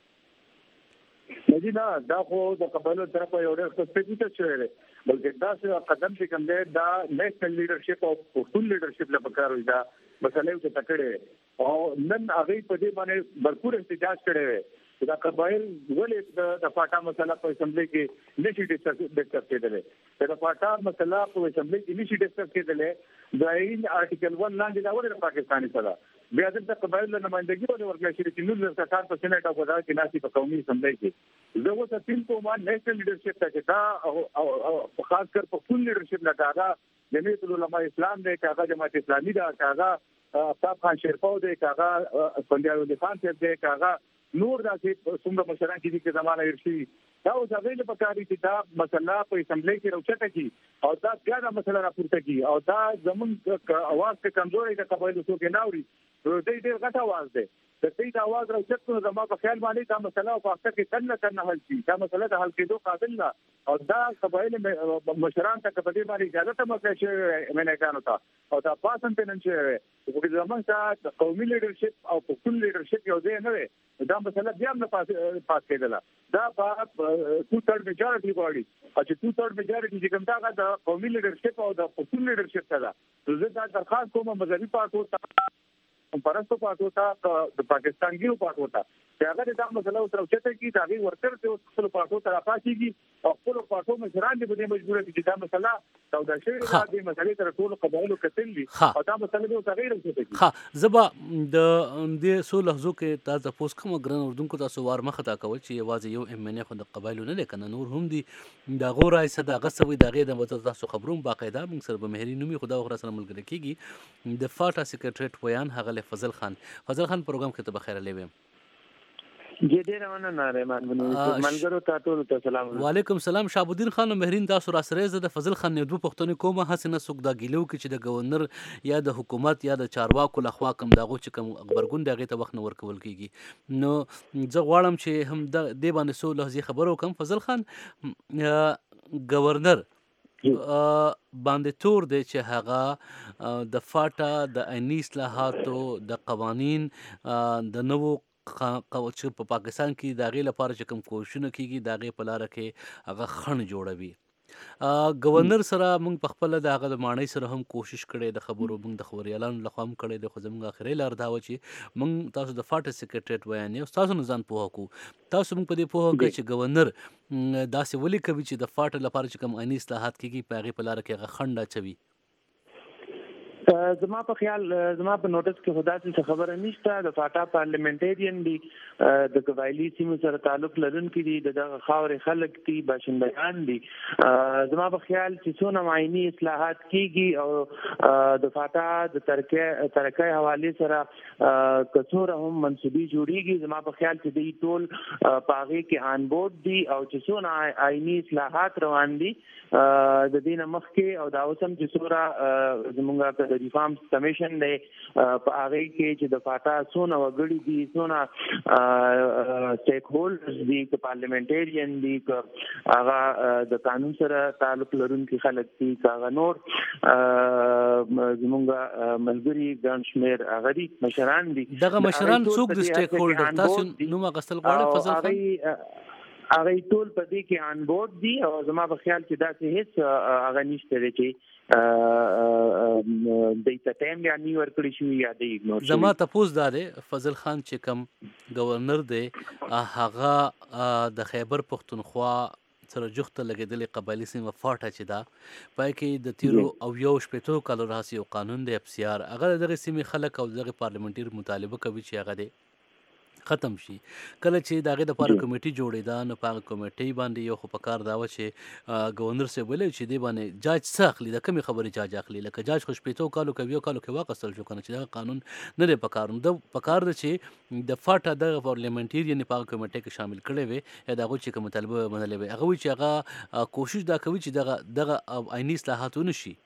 نه دا خو د قبایلو طرفه یو ډېر سپیسیفیک شوی دی، بلکې دا قدم چې کوم دی دا نیشنل لیډرشپ او پښتون لیډرشپ له پکار وي. دا مسله یو څه تکړه او نن هغه په دې باندې भरपूर احتجاج کړي وي. دا قبایل ولې د پاټا مسله په اسمبلی کې نشي ډسکس کېدلې، دا پاټا مسله په اسمبلی کې نشي ډسکس کېدلې. دا یې آرټیکل 1 لاندې دا ولې پاکستاني سره بیا د قبایل نمائندګي ولې ورکړل شي چې نور د کار په سېنات او وزارت کې ناسي په قومي اسمبلی کې زه اوس تین کومه نیشنل لیډرشپ ته چې دا او خاص کر په فول لیډرشپ نه دا جمعیت العلماء اسلام دی، کاغه جماعت اسلامي دا، کاغه افتاب خان شیرپاو دی، کاغه پندیال ولي خان صاحب دی، کاغه نور داسې څومره مشران کې دي چې زمانه ورشي. دا اوس هغه له پکاري چې دا مسله په اسمبلی کې راوچته کی او دا بیا دا مسله راپورته کی او دا زمونږ اواز کې کمزوري د قبایلو څوک نه اوري. دوی ډېر غټ اواز دی، د دې د اواز راوچت نو زما په خیال باندې دا مسله په وخت کې تنه حل شي. دا مسله د حل کېدو قابل نه او دا قبایل مشران ته په دې باندې اجازه ته مکه شي مې کانو ته او دا پاسن ته نن شي چې زمونږ ته قومي لیډرشپ او پښتون لیډرشپ یو ځای نه وي. دا مسله بیا نه پاس کېدله. دا په 2/3 میجارټي غواړي او چې 2/3 میجارټي چې کوم دا د قومي لیډرشپ او د پښتون لیډرشپ ته ده. زه دا درخواست کوم مذهبي پارټو ته، پرستو پارټو ته، د پاکستانګیو پارټو ته چې هغه دا مسله اوس راوچته کړي، چې هغې ورتر چې خپلو پارټو ته راپاڅېږي او خپلو پارټو مشران دې په دې مجبوره کړي چې دا مسله توده شوې ده، دې مسلې سره ټولو قبایلو کتل دي او دا مسله دې اوس هغې راوچته کړي. زه به د دې څو لحظو کې تا تپوس کوم ګران اردونکو تاسو وار مخه تا کول چې یوازې یو MNA خو د قبایلو نه دی که نه نور هم دي، د هغو رایې څه د هغه څه وي د هغې د به تاسو خبروم باقاعده موږ سره به مهري نومي خو دا وخت سره ملګری کېږي. د فاټا سیکرټریټ ویان هغه فضل خان پروګرام کې ته بخیر علی ویم. جی ډیر مننه رحمان بنو منګرو ته ټول ته سلام. وعلیکم سلام. شهاب الدین خان مهرین تاسو را سره زه د فضل خان نه دوه پښتنې کومه هڅه نه څوک دا ګیلو کې چې د گورنر یا د حکومت یا د چارواکو لخوا کوم دغه چې کوم خبرګون دغه ته وخت نه ورکول کیږي. نو زه غواړم چې هم د دې باندې سو لحظه خبرو کوم. فضل خان گورنر باندې تور دی چې هغه د فاټا د عیني اصلاحاتو د قوانین د نوو چې په پاکستان کې د هغې لپاره چې کوم کوششونه کېږي د هغې په لاره کې هغه خنډ جوړوي. گورنر سره موږ په خپله د هغه د ماڼۍ سره هم کوشش کړی د خبرو موږ د خبریالانو لخوا هم کړی دی، خو زموږ اخري لار دا وه چې موږ تاسو د فاټا سیکرټریټ ویانې ستاسو نه ځان پوهه کړو. تاسو موږ په دې پوهه کړئ چې گورنر داسې ولې کوي چې د فاټا لپاره چې کوم عیني اصلاحات کېږي په هغې په لاره کې هغه خنډ اچوي؟ زما په خیال زما په نوټس کې خدا څه خبره نشته. د فاټا پارلیمنټریان دي، د قبایلی سیمو سره تعلق لرونکي دي، د خاورې خلک دي، باشندگان دي. زما په خیال چې څونه عیني اصلاحات کیږي او د فاټا د ترقۍ حواله سره کڅوره هم منسوبي جوړیږي، زما په خیال چې دوی ټول په هغې کې آن بورډ دي او چې څونه عیني اصلاحات روان دي د دې نه مخکې او دا اوس هم چې څومره زموږ ریفارمز کمیشن دی په هغې کې چې د فاټا څونه وګړي دي، څونه سټیک هولډرز دي، که پارلیمنټریان دي، که هغه د قانون سره تعلق لرونکي خلک دي، که هغه نور زموږ ملګري ګڼ شمېر هغه دي مشران دي. دغه مشران څوک د سټیک هولډر تاسو نوم اخیستل غواړئ فضل خان؟ هغه ټول په دې کې آن بورډ دي او زما په خیال چې داسې هیڅ هغه نشته دی چې دوی ته ټایم یا نه ورکړی شوي یا دوی اګنور شوي. زما تپوس دا دی فضل خان چې کوم گورنر دی هغه د خیبر پښتونخوا سره جوخته لګېدلې قبایلي سیمه فاټا چې ده پای کې د تیرو او یو شپېتو کالو راهیسې یو قانون دی FCR هغه د دغې سیمې خلک او دغې پارلیمنټري مطالبه کوي چې هغه دی ختم شي. کله چې د هغې دپاره کمیټي جوړېده نو په هغه کمیټۍ باندې یو خو په کار دا وه چې ګورنر صاحب ویلی چې دې باندې جاج څه اخلي، د کمې خبرې جاج اخلي. لکه جاج خو شپېتو کالو کې 2 کالو کې واخیستل شو که نه، چې دغه قانون نه دی په کار. نو د په کار ده چې د فاټا دغه پارلیمنټیرین په هغه کمیټۍ کې شامل کړی وي یا د هغوی چې کوم مطالبه منلې وي، هغه وایي چې هغه کوشش دا کوي چې دغه عیني اصلاحات ونه شي.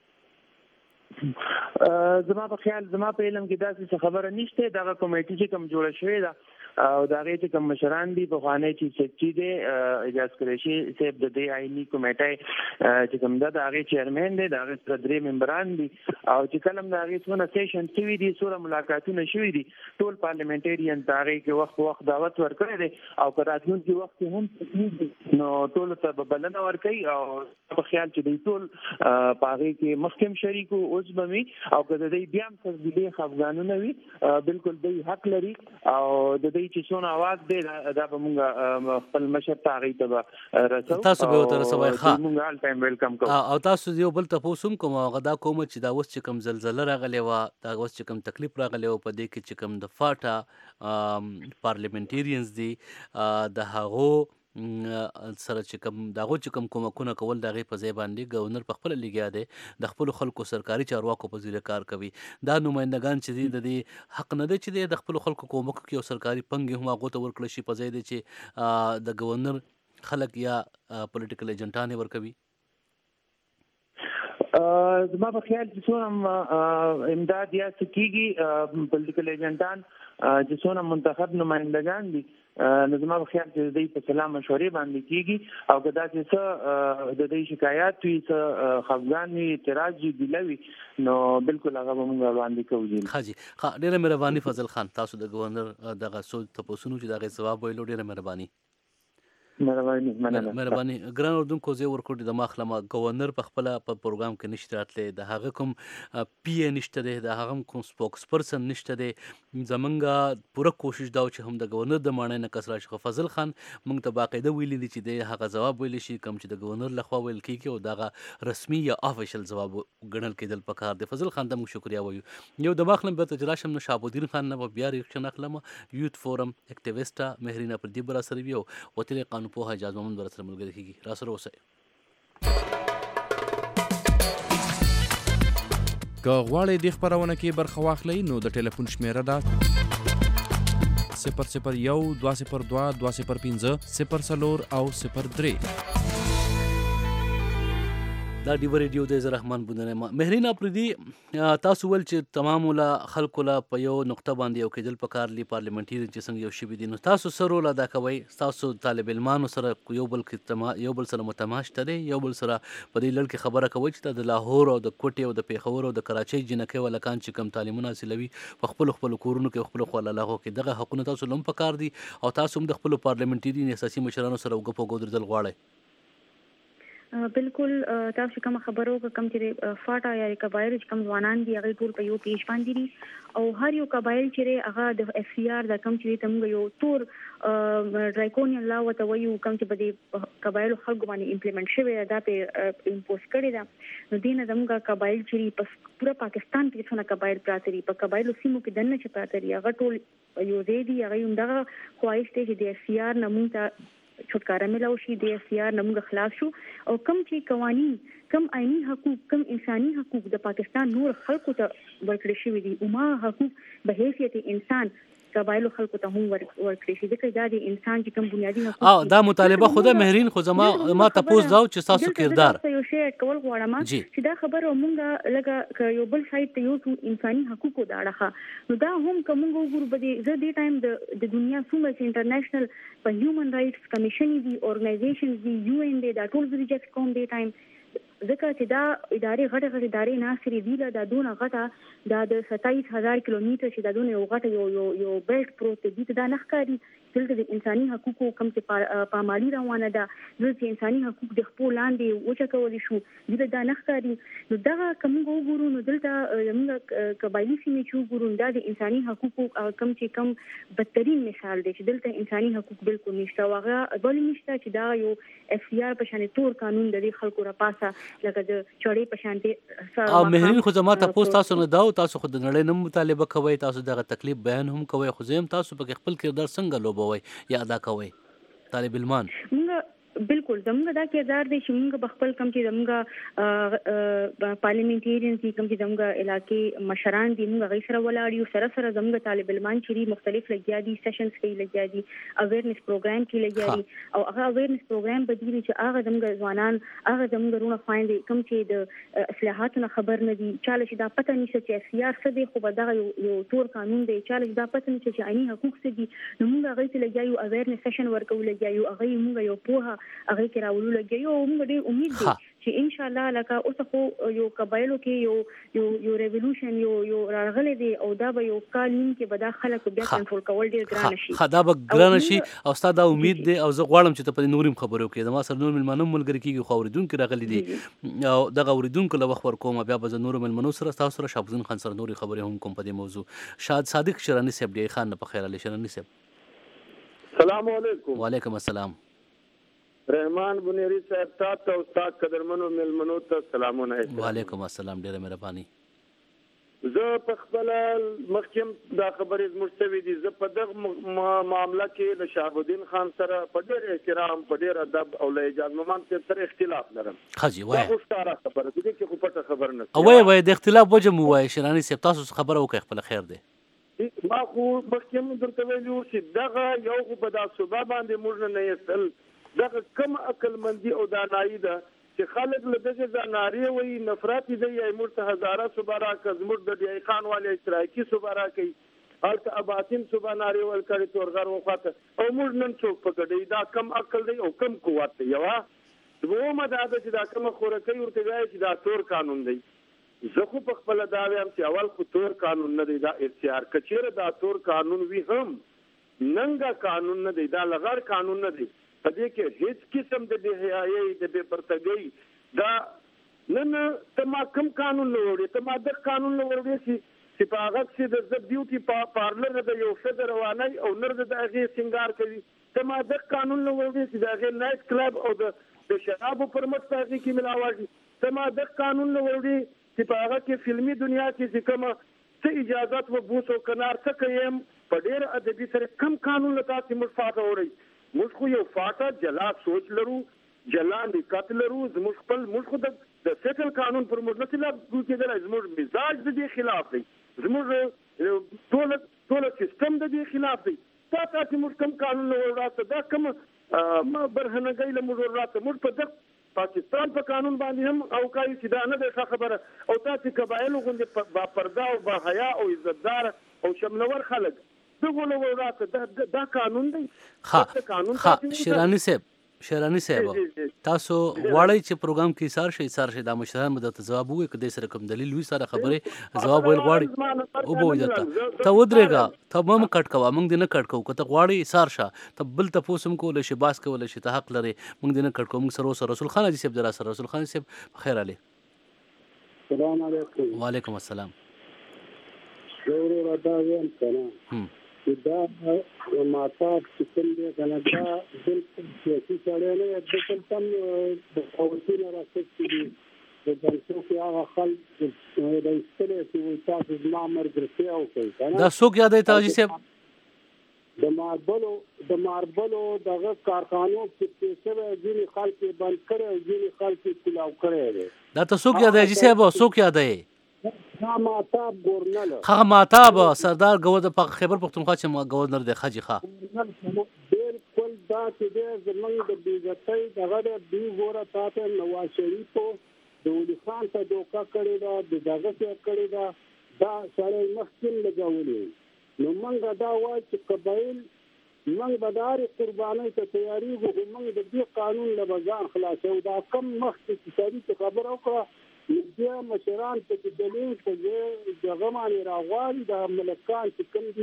زما په خیال زما په علم کې داسې څه خبره نشته. دغه کمیټې چې کوم جوړه شوې ده او د هغې چې کوم مشران دي پخوانی چیف سیکرټري دی اعجاز قریشي صاحب د دې آئیني کمیټۍ چې کوم ده د هغې چیرمین دی، د هغې سره 3 ممبران دي او چې کله هم د هغې څومره سیشن شوي دي، څومره ملاقاتونه شوي دي، ټول پارلیمنټیرین ته هغې کې وخت په وخت دعوت ورکړی دی او په راتلونکي وخت کې هم نو ټولو ته به بلنه ورکوي او په خیال چې دوی ټول په هغې کې مخکې هم شریک اوس به وي او که د دوی بیا هم څه خفګانونه وي بلکل دوی حق لري او د چې څونه اواز دی دا به مونږ خپل مشر ته هغې ته به رسو، تاسو به ورته رسوئ. مونږ هل ټایم ویلکم کوو. او تاسو یو بل تپوس هم کوم، هغه دا کومه چې دا اوس چې کوم زلزله راغلی وه، دا اوس چې کوم تکلیف راغلی و په دې کې چې کوم د فاټا پارلیمنټیرینز دي د هغو سره چې کوم د هغو چې کوم کومکونه کول د هغې په ځای باندې ګورنر په خپله لګیا دی د خپلو خلکو سرکاري چارواکو په زیره کار کوي. دا نمایندګان چې دي د دې حق نه دی چې دی د خپلو خلکو کومک وکړي او سرکاري پنګې هم هغو ته ورکړل شي په ځای دی چې د ګورنر خلک یا پولیټیکل ایجنټان یې ورکوي. زما په خیال چې څونه امداد یا څه کېږي پولیټیکل ایجنټان چې څونه منتخب نمایندګان دي نو زما په خیال چې د دوی په سلا مشورې باندې کېږي او که داسې څه د دوی شکایات وي، څه خفګان وي، اعتراض وي، ګیله وي نو بلکل هغه به مونږ وړاندې کوو. ښه جي، ډېره مهرباني فضل خان، تاسو د ګورنر دغه څو تپوسونو چې د هغې ځواب ویلو ډېره مهرباني. مهرباني. ګران اردوونکو زه ورکوټ د ماخلمه ګورنر په خپله په پروګرام کې نشته راتلی، د هغه کوم پی ای نشته دی، د هغه هم کوم سپوکس پرسن نشته دی. زمونږ پوره کوشش دا و چې هم د ګورنر د ماڼۍ نه کس راشي، خو فضل خان موږ ته باقاعده ویلي دي چې د هغه ځواب ویلی شي کوم چې د ګورنر لخوا ویل کېږي او دغه رسمي یا افیشل ځواب ګڼل کېدل پکار دی. فضل خان ته موږ شکریا وایو. یو د ماخلم بیرته چې راشم نو شهاب الدین خان نه به بیا ریاکشن اخلم، یوت فورم اکټیویسټه مهرین اپردي به راسره وي او وتلې قانون پوهه اجاز محمد به راسره ملګري کېږي. راسره اوسئ. که غواړئ دې خپرونه کې برخه واخلئ نو د ټلیفون شمیره ده 001 202 205 04 او 03. دا ډیو ریډیو دی، زه رحمان بودنی. مهرین اپریدي تاسو ول چې تمام له خلکو له په یو نقطه باندې یو کېدل پکار دي پارلیمنټیرین چې څنګه یو شوي دي، نو تاسو څه رول ادا کوئ؟ تاسو طالب علمانو سره یو بل سره متماش دی، یو بل سره په دې لړ کې خبره کوئ چې د لاهور او د کوټې او د پیښور او د کراچۍ جنکۍ ولکان چې کوم تعلیمونه حاصلوي په خپلو کورونو کې خپلو خوالالاغو کې دغه حقونه تاسو له هم پکار دي او تاسو هم د خپلو پارلیمنټیرین اساسي مشرانو سره وګپ وګو درځل غواړئ. بالکل تاسو کوم خبرو کوم چې فاټا یا قبایل چې کوم ځوانان دي هغه ټول په یو پیج باندې دي او هر یو قبایل چې هغه د اف سی آر د کوم چې تمغه یو تور ډرایکونین لا وته وایو کوم چې په دې قبایل خلکو باندې امپلیمنٹ شوی دا په امپوز کړی دا نو دینه زموږه قبایل چې په پورا پاکستان کې څونه قبایل پراته دي په قبایلو سیمو کې دنه چې پراته دي هغه ټول یو ځای دي هغه هم دغه خواهش دی چې د اف سی آر نمون ته छुटकारा मिला शि د اف سی آر نمونږ خلاف شو او کم چې قوانین کم آئینی حقوق کم انسانی حقوق د پاکستان نور خلکو ته ورکړل شوي دي او ما حقوق به حیثیت انسان قبایلو خلکو ته هم ورکړي شي ځکه دا د انسان چې کوم بنیادی حقوق دا مطالبه خود مهرین خو ما تاسو دا چې تاسو کردار یو شی کول غواړم چې دا خبره مونږه لکه یو بل سایت ته یو انساني حقوقو دا راخه نو دا هم کوم وګورو بده زه دې ټایم د دنیا څومره انټرنیشنل په هیومن رائټس کمیشن دی اورګنایزیشنز دی یو ان دی دا ټول ریجکټ کوم دی ټایم ځکه چې دا ادارې غټه ادارې ناصري دی دا دونه غټه دا د 27000 کیلومتر چې دا دونه یو غټه یو بیلټ پروت دی دا نه ښکاري دلته د انساني حقوقو کوم چې پامالي روانه ده دلته انساني حقوق د خپل لاندې وچکول شو دلته دا نه ښکاري. نو دغه کوم وګورو نو دلته موږ قبایلی سیمې چې وګورو دا د انساني حقوقو کوم چې کوم بدترین مثال دی چې دلته انساني حقوق بالکل نشته او هغه بل نشته چې دا یو اف سی آر په شان تور قانون د خلکو را پاسه لکه د چړې په شان دی. او مهرین خو زما تاسو تاسو نه دا تاسو خو د نړۍ نه مطالبه کوي تاسو دغه تکلیف بیان هم کوي خو زم تاسو په خپل کردار څنګه لوبوي یا ادا کوي طالب علمان؟ بالکل زموږ دا کردار دی چې موږ بخپل کم چې زموږ پارلیمنټریان دي کوم چې زموږ علاقې مشران دي موږ غي سره ولاړ یو سره زموږ طالب علمان چې مختلف لګیا دي سیشنز کې لګیا دي اویرنس پروګرام کې لګیا دي او هغه اویرنس پروګرام بدیل چې هغه زموږ ځوانان هغه زموږ رونه خويندې کوم چې د اصلاحاتو خبر نه دي چاله چې دا پته نشي چې سیاست څه دی خو دا یو تور قانون دی چاله دا پته نشي چې عیني حقوق څه دي نو موږ هغه ته لګیا یو اویرنس سیشن ورکول لګیا یو هغه موږ یو پوها هغه کې راولو لګي او موږ ډېر امید دي چې ان شاء الله لکه اوس خو یو قبایلو کې یو ریولوشن یو راغلی دی او دا به یو کال نیم کې به دا خلک بیا کنټرول کول ډېر ګران شي. دا به ګران شي او ستا دا امید دی او زه غواړم چې ته په نورم خبرو کې د ما سره نور ملمنو ملګری کېږي خو اوریدونکو راغلي دي او دغه اوریدونکو له وخت ورکوم بیا به زه نور ملمنو سره تاسو سره شابزون خان سره نوري خبرې هم کوم په دې موضوع. شاد صادق شرانی صاحب دی خان په خیر علي شرانی صاحب. السلام علیکم. وعلیکم السلام. رحمان بنيري صاحب تاسو او استاد قدرمنو ملمنو ته سلامونه. وعلیکم السلام ډیره مهرباني. زه په خپل مخکم دا خبرې مستوي دي زه په دغه معاملې کې د شهاب الدین خان سره په ډېر احترام په ډېر ادب او له اجازه ممان سره اختلاف لرم. خاجي وای خو ستاره خبره دي چې خو پټه خبر نه او وای د اختلاف وجه مو وای شرانی صاحب تاسو خبره وکړئ خپل خیر دی. ما خو مخکم درته ویلو چې دغه یو په دا صوبه باندې موږ نه یستل دغه کم عقل مندي او دانایی ده چې خلک له دغه ځاناري وي نفرت دي یا مرته هزاره صبره کزمر د دی خان والي اشتراکي صبره کوي الته اباتین صباناري ول کړي تورغر وخته او موږ نن څوک پکړي دا کم عقل دی او کم قوت دی یو دوه مداده چې دا کم خورکې ورته وایي چې دا تور قانون دی. زه خو په خپل دا وایم چې اول خو تور قانون نه دی دا اختیار کچېره دا تور قانون وی هم ننګه قانون نه دی دا لغړ قانون نه دی په دې کې هیڅ قسم د بهایي د بے پرتګۍ دا نن ته ما کوم قانون لوري ته ما د قانون لوري چې په هغه کې د بیوټي پارلر د یو ښځه رواني او نر د هغه سنگار کوي ته ما د قانون لوري چې د هغه نایټ کلب او د شرابو پرمټ پاږي کې ملاوي ته ما د قانون لوري چې په هغه کې فلمي دنیا کې چې کومه څه اجازه و بوسو کنار څه کوي په ډېر ادبي سره کم قانون لته چې مفاده اوري موږ خو یو فاټه جلا سوچ لرو جلا نکات لرو زموږ خپل موږ خو د سیټل قانون پر موږ نه خلاف کېدل زموږ مزاج د دې خلاف دی زموږ ټول سیستم د دې خلاف دی تاسو چې موږ کوم قانون وراته دا کوم ما برهنګي له موږ وراته موږ په دغه پاکستان په قانون باندې هم او کوي چې دا نه ده خبره او تاسو قبایلو غوندې با پردا او با حیا او عزتدار او شملور خلک دغه وراته دا قانون دی. ها شرانی صاحب تاسو غواړئ چې پروګرام کې سار شي دا مشران مدد جواب وي کله سره کوم دلیل وي سره خبره جواب ویل غواړي او به وځه ته ودرېګا ته مم کټ کوه موږ دې نه کټ کوو کته غواړي سار شه ته بل ته پوسم کول شي باس کول شي ته حق لري موږ دې نه کټ کوو موږ سره رسول خان صاحب درا سره رسول خان صاحب خیر علي. السلام علیکم. وعلیکم السلام. ضرور ادا ویم کنه دا ماته چې کوم دی کنه دا بالکل چې سړی نه د تم د اوسینه راځي د څو کې هغه خلک د استلې چې تاسو د مامر درته او کوي دا څوک یادای تاسو صاحب د ماربلو دغه کارخانو چې څه ځینې خلک بند کړي ځینې خلک کلاو کړي دا تاسو څوک یادای صاحب څوک یادای ماتاب گورنل خا ماتاب سردار گورد خیبر پختونخوا چې گورنر دی خاجي خا بالکل دا چې زمونږ د بیزتۍ دغه دی ګوره تاسو نواز شریف د ولي خان ته دوکا کړی دا د دغه څه کړی دا سړی مخکې لګولې نو موږ دا وایو چې قبایل موږ بدار قربانۍ ته تیاری وو موږ د دې قانون له بازار خلاصو دا کم مخکې چې خبر وکړه د مشران په دلیل په دغه باندې راغوالي د ملکان چې کوم دي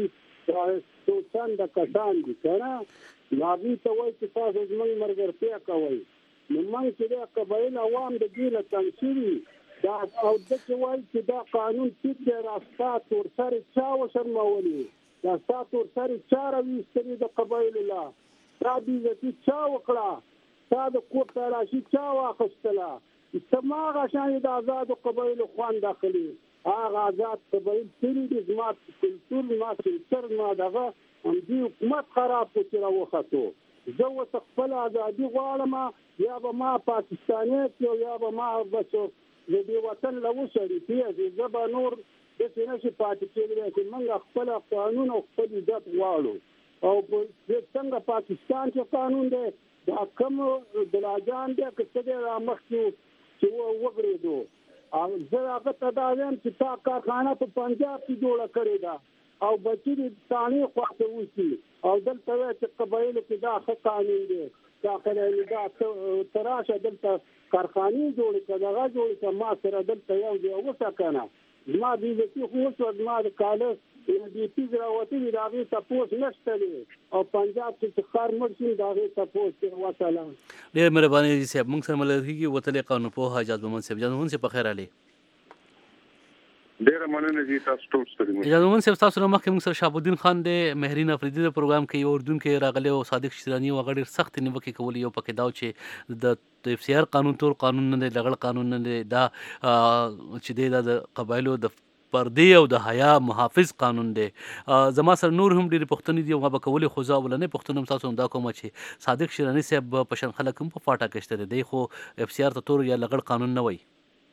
څنګه کسان دي کنه ناغي ته وایي چې تاسو زموږ ملګرتیا کوئ نو موږ چې د قبایل عوام د دې له تنشري دا او د چې وایي چې دا قانون ټیک دی راستا تور سره چا وشرمولي دا ستا تور سره چا راویستلي د قبایل لا دا دې چا وکړه تا د کور ته راشي چا واخیستله استماغ شان د آزاد قبایل خوان داخلي هغه آزاد قبایل تیری دي زما کلتور ما کلتور ما دغه هم دې حکومت خراب کو چې راوخته زه اوس خپل ازادي غواړم یا به ما پاکستاني یا به ما بچو د دې وطن له وسري پیږي زه به نور د نشي پاتې کېدلی چې موږ خپل قانون او خپل عزت غواړو او څنګه پاکستان چې قانون دی دا کوم دلاجان دی که څه دی رامخکې چې وګړېدو او زه هغه ته دا وایم چې تا کارخانه په پنجاب کې جوړه کړې ده او بچي دې تانې خواته وشي او دلته وایي چې قبایلو کې دا ښه قانون دی داخله دا تراشه دلته کارخانې جوړې کړه دغه جوړې کړه ما سره دلته یو ځای اوسه که نه زما بیزتي خو اوس زما د کاله دې پیز راوتلي د هغې تپوس نشته دی او پنجاب کې چې ښار مړ شي د هغې تپوس دی وسلام ډېر مهرباني حاجي صاحب موږ سره ملګری کېږي وتلی قانونپوه اجاز محمد صاحب اجاز محمد صاحب په خیر علي ډېره مننه جی تاسو ټول ستړي مو اجاز محمد صاحب تاسو نه مخکې موږ سره شهاب الدین خان دی مهرین افریدي د پروګرام کې یو اردن کې راغلی او صادق شیراني او هغه ډېر سختې نیوکې کولې یو پکې دا چې د اف سی آر قانون تور قانون نه دی لغړ قانون نه دی دا چې دی دا د قبایلو د پردې او د حیا محافظ قانون دی زما سره نور هم ډېرې پوښتنې دي او هغه به کولې خو زه اولنۍ پوښتنه هم تاسو هم دا کومه چې صادق شیراني صاحب په شان خلک هم په فاټا کې شته دی خو اف سی آر ته تور یا لغړ قانون نه وایي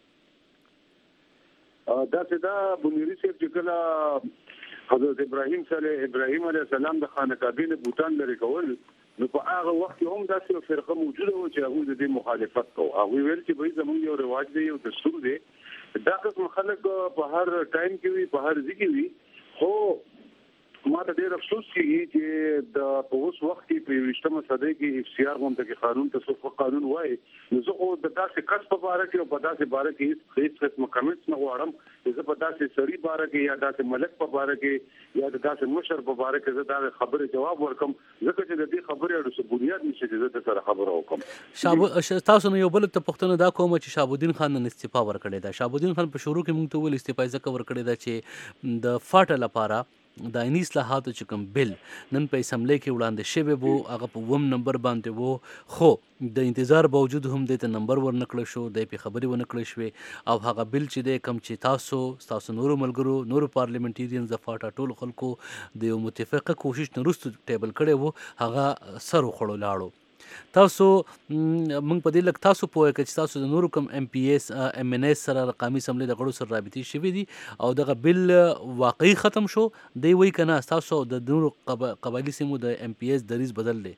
داسې دا بنیري صاحب چې کله حضرت ابراهیم علیه السلام د خانقاهګۍ نه بوتان لرې کول نو په هغه وخت هم داسې یو فرقه موجوده وه چې هغوی د دې مخالفت کوو هغوی ویل چې بهی زموږ یو رواج دی یو دستور دی دا قسم خلک په هر ټایم کې وي په هر ځای کې وي خو ما ته ډېر افسوس کېږي چې په اوس وخت کې په 21مه صدۍ کې اف سی آر غونډه کې قانون ته څوک قانون وایي نو زه خو د داسې کس په باره کې او په داسې باره کې هیڅ قسمه کمنټس نه غواړم زه په داسې سړي باره کې یا داسې ملک په باره کې یا د داسې مشر په باره کې زه دا خبرې جواب ورکم ځکه چې د دې خبرې اړو څه بنیاد نشته چې زه سره خبره وکړم تاسو نه یو بل ته پوښتنه دا کوم چې شهاب الدین خان نن استعفا ورکړې ده شهاب الدین خان په شروع کې موږ ته ویل استعفا ځکه ورکړې ده چې د فاټا لپاره د عیني اصلاحاتو چې کوم بل نن په اسمبلی کې وړاندې شوی وو هغه په 1 نمبر باندې وو خو د انتظار باوجود هم د نمبر ورنکړل شو د په خبري ونکړل شو او هغه بل چې د کم چې تاسو نورو ملګرو نورو پارلیمنټریان ز فاټا ټول خلکو د یو متفقه کوشش نرستو ټیبل کړي وو هغه سر خړو لاړو تاسو موږ په دې لک تاسو پوهه کې چې تاسو د نورو کم ام پی ایس ام ان ایس سره قومي اسمبلی د غړو سره رابطې شوي دي او دغه بل واقعي ختم شو دی وی کنه تاسو د نورو قبایلی سیمو د ام پی ایس دریز بدل دی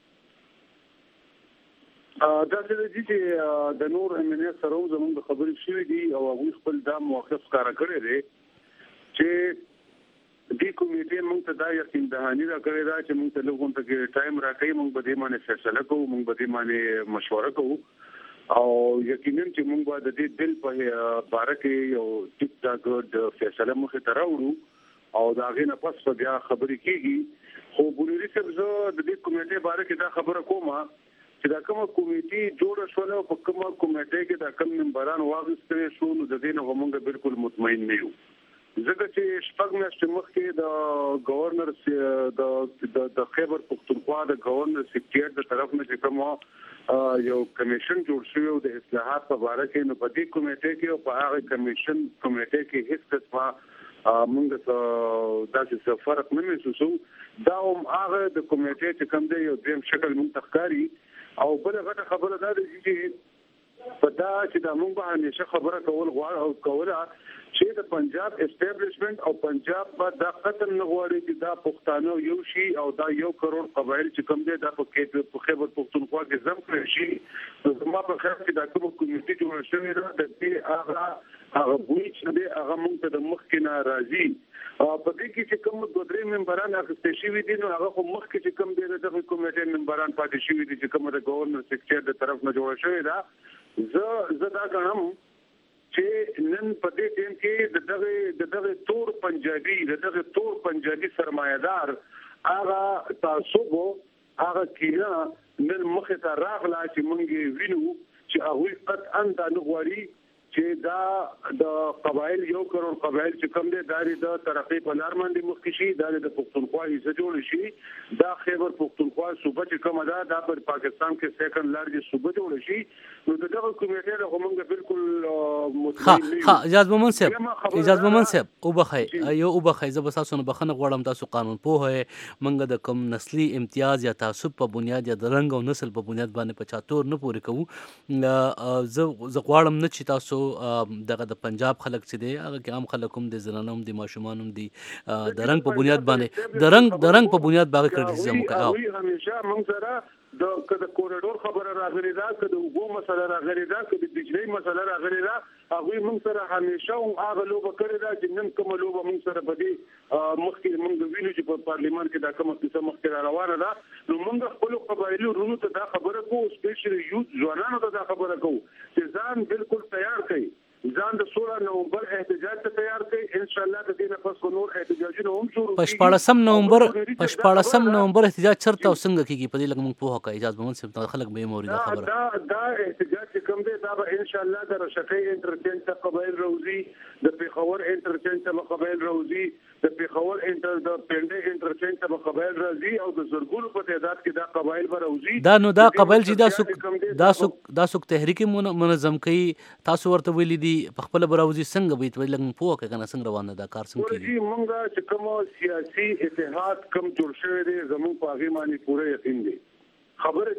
دا چې د نور ام ان ایس سره زموږ د خبرې شوي دي او هغوی خپل دا موقف ښکاره کړی دی چې دې کمیټې موږ ته دا یقین دهاني راکړې ده چې موږ ته لږ غونډه کې ټایم راکوي موږ به دې باندې فیصله کوو موږ به دې باندې مشوره کوو او یقینا چې موږ به د دې بل په باره کې یو ټیک ټاک د فیصله مخې ته راوړو او د هغې نه پس به بیا خبرې کېږي خو بنیري صاحب زه د دې کمیټې باره کې دا خبره کومه چې دا کومه کمیټې جوړه شوله او په کومه کمیټې کې دا کوم ممبران واغوستل شو نو د دې نه موږ بالکل مطمئن نه یو ځکه چې شپږ میاشتې مخکې د گورنر د خیبر پختونخوا د گورنر سیکریټریټ د طرف نه چې کوم یو کمیشن جوړ شوی او د اصلاحات په اړه کې نو په دې کمیټې کې او په هغه کمیټې کې هیڅ قسمه موږ داسې فرق نه محسوسو دا هم هغه د کمیټې چې کوم دی یو دیم شکل موږ تخکاری او بل غټه خبره ده چې په دا چې د موږ به همیشه خبره کول غواړو او کوله چې د پنجاب اسټابلیشمنت او پنجاب په دا ختم نه غواړي چې دا پښتانه یو شي او دا 1 کروڑ قبایل چې کوم دي دا په خیبر پختونخوا کې زم کړی شي نو ما په خیال کې دا کوم کمیټې جوړه شوې ده د دې هغه وی چې هغه موږ ته د مخکې ناراضي په دې کې چې کوم 2-3 ممبران اخیستل شوي دي نو هغه خو مخکې چې کوم دي د کمیټې ممبران پاتې شوي دي چې کوم د گورنر سیکریټریټ د طرف نه جوړه شوې ده زه دا غواړم چې نن په دې ټیم کې دغه تور پنجابي سرمایدار هغه تعصب هغه کینا نن مخه ته راغلا چې مونږ وینو چې هغه قطعا د نغوري چې دا د قبایل 1 کروڑ قبایل چې کوم دي د ترقی په لار باندې مخکشي د پښتونخوا حصہ جوړ شي دا خیبر پښتونخوا صوبه چې کومه ده دا په پاکستان کې سیکنډ لارجسټ صوبه جوړ شي نو دغه کمیټه له موږ بالکل مطمئن ها اجازه مومن صاحب او بخای زه بس تاسو نه بخنه غواړم تاسو قانون پوه منګه د کوم نسلی امتیاز یا تعصب په بنیاد یا د رنګ او نسل په بنیاد باندې پچاتور نه پوري کوو زه غواړم نه چې تاسو دغه د پنجاب خلک چې دی هغه کې عام خلک هم د زنانو د ماشومان هم دي د رنګ په بنیاد باندې د رنګ په بنیاد باندې کړی زموږ همیشه موږ سره د کوریډور خبره راغلي دا د وګو مسله راغلي دا د بجلی مسله راغلي دا هغه موږ سره همیشه هغه لوبه کړی دا چې نن کوم لوبه موږ سره بدی مخکې موږ ویلو چې په پارلیمان کې دا کومه قصه مخکې روانه ده نو موږ خپل قبایلو رونو ته دا خبره کوو سپیشل یوث ځوانانو ته دا خبره کوو چې ځان بالکل تیار کړئ ځان د 16 نومبر احتجاج ته تیار کړئ ان شاء الله د دې نه پس نور احتجاجونه هم شروع په 14 نومبر احتجاج چرته څنګه کیږي په دې لګ موږ په حق اجازه موږ سم خلک به موري دا خبره دا احتجاج کوم دی دا به ان شاء الله د رشقې انټرچینج ته قبایل روزي د پیښور انټرچینج ته قبایل روزي د پیښور د پنده انټرچینج ته قبایل راځي او د زرګونو په تعداد کې دا قبایل به روزي دا نو دا قبایل چې دا سوک تحریک منظم کوي تاسو ورته ویلي دي په خپل براوزي څنګه به تل لګم پوه کنه څنګه روانه دا کار څنګه کیږي مونږه چې کوم سیاسي اتحاد کم جوړ شوی دی زموږ په هغه باندې پوره یقین دی خبره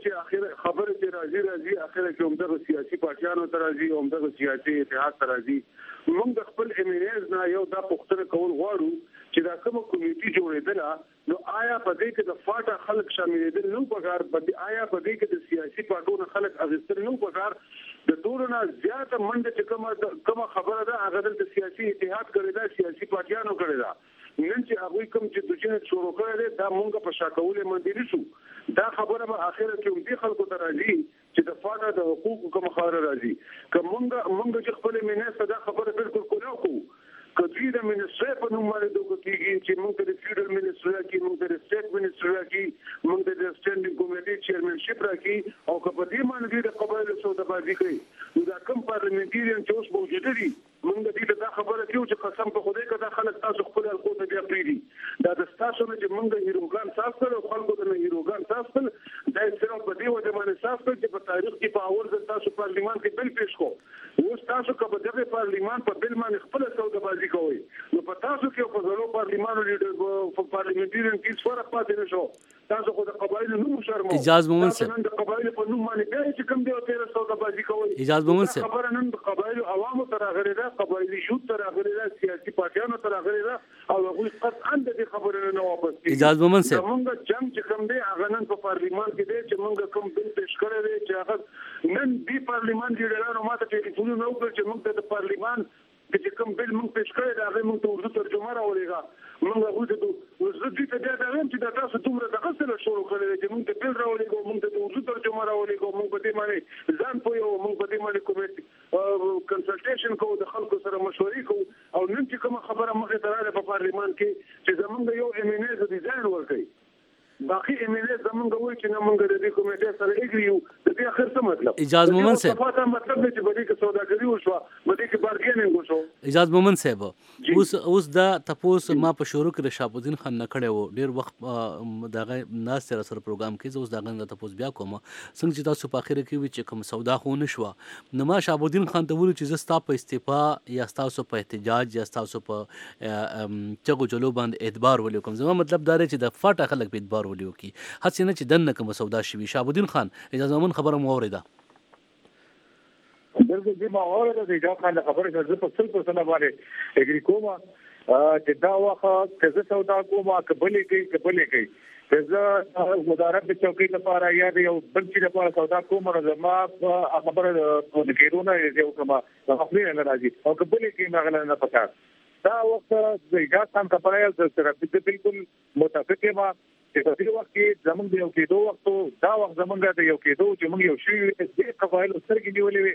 چې راځي اخر کې همدغه سیاسي پارټیانو ته راځي همدغه سیاسي اتحاد ته راځي موږ د خپل امیرز نه یو دا پوښتنه کول غواړو چې دا کومه کمیټي جوړېدله نو آیا په دې کې د فاټا خلک شاملېدل نو پکار آیا په دې کې د سیاسي پارټونو خلک اغستل نو پکار د ټولو زیاته منډه چې کومه خبره ده هغه د سیاسي اتحاد کړی دا سیاسي پارټیانو کړی دا نن چې هغه کوم چې د جنت شروع کړی دا مونږ په شاکولې باندې نشو دا خبره به اخر کې هم دې خلکو ته راځي چې د فاټا د حقوقو کوم خبره راځي کوم مونږ چې خپل مینه دا خبره بالکل کوو کدی د منسټر په نوم باندې دوه کېږي چې موږ د فیډرل منسټر کې موږ د سټیټ منسټر کې موږ د سټینډینګ کمیټې چیرمنشپ راکې او په دې باندې د قبایلو سوداګري کوي دا کوم پارلیمنټریان چې اوس موجود دي موږ د دې د خبره کوي چې قسم په خدای کده خلک تاسو خپل الکو ته بیا پریدي دا د تاسو نه چې موږ هیروګان صاف کړو خلکو ته هیروګان صاف کړ دا صرف په دې وجه باندې صاف کړ چې په تاریخ کې په اول ځل تاسو پارلیمان کې بل پیښ کو اوس تاسو په دغه پارلیمان په بل باندې خپل سوداګري کوي نو په تاسو کې په غلو پارلیمانو لیډر په پارلیمنټریان کې څوره پاتې نشو تاسو خو د قبایلو نوم شرمو اجازه مومن سره نن د قبایلو په نوم باندې بیا چې کوم دی او تیر سوداګري کوي اجازه مومن سره خبره نن د قبایلو عوامو تر غړي دا قبایلی شوت تر غړي دا سیاسي پارټیانو تر غړي دا او هغه قطعا د دې خبرې نه واپس کیږي اجازه مومن سره موږ جنگ چې کوم دی هغه نن په پارلیمان کې دی چې موږ کوم بل پیش کړی دی چې هغه نن دی پارلیمان جوړولو ماته ټلیفون نه وکړ چې موږ د پارلیمان چې کوم بل موږ پیش کړی دا هغه موږ ته اردو ترجمه راولېږه موږ هغه ته زه دې ته دا وایم چې دا تاسو دومره دغه سره شروع کړی چې موږ ته بل راولېږو موږ ته اردو ترجمه راولېږو موږ په دې باندې ځان پوهیو موږ په دې باندې کوم کنسلټیشن کوو د خلکو سره مشورې کوو او نن چې کوم خبره مخې ته راغله په پارلیمان کې چې زمونږ یو امینیز ډیزاین ورکړي باقي امینیز زمونږ وایي چې نه مونږ د دې کمیټې سره اګریو د دې اخر څه مطلب اجازه مومن صاحب دا مطلب دی چې بده کې سوداګري وشو بده کې بارګینینګ وشو اجازه مومن صاحب اوس دا تاسو ما په شروع کې شهاب الدین خان نه کړو ډیر وخت دغه ناس سره پروګرام کې اوس دغه تاسو بیا کوم څنګه چې تاسو په اخر کې وی چې کوم سودا خو نشو نو ما شهاب الدین خان ته ویل چې زستا په استعفا یا تاسو په احتجاج یا تاسو په چغو جلو باندې اعتبار ولیکم زما مطلب دا چې د فاټه خلک په اعتبار ولیو کی هڅه نه چې دنه کوم سودا شوی شهاب الدین خان اجازه من خبره مو اوریدا دغه دې ما اوریدا د اجازه خان خبره چې په 100% باندې اګری کومه چې دا واخه چې سودا کومه قبلې کوي زه مدارت د چوکۍ لپاره یا یو بل څه لپاره سودا کوم زما خبره د کېرونه یو کومه خپل نه راځي او قبلې کې مغله نه پکار دا وخت د اجازه خان خبره یې سره بالکل متفق ما چې په دې وخت کې زمونږ د یو کېدو وخت دا وخت زمونږ د یو کېدو چې موږ یو شی د قبایل سره کې نیولې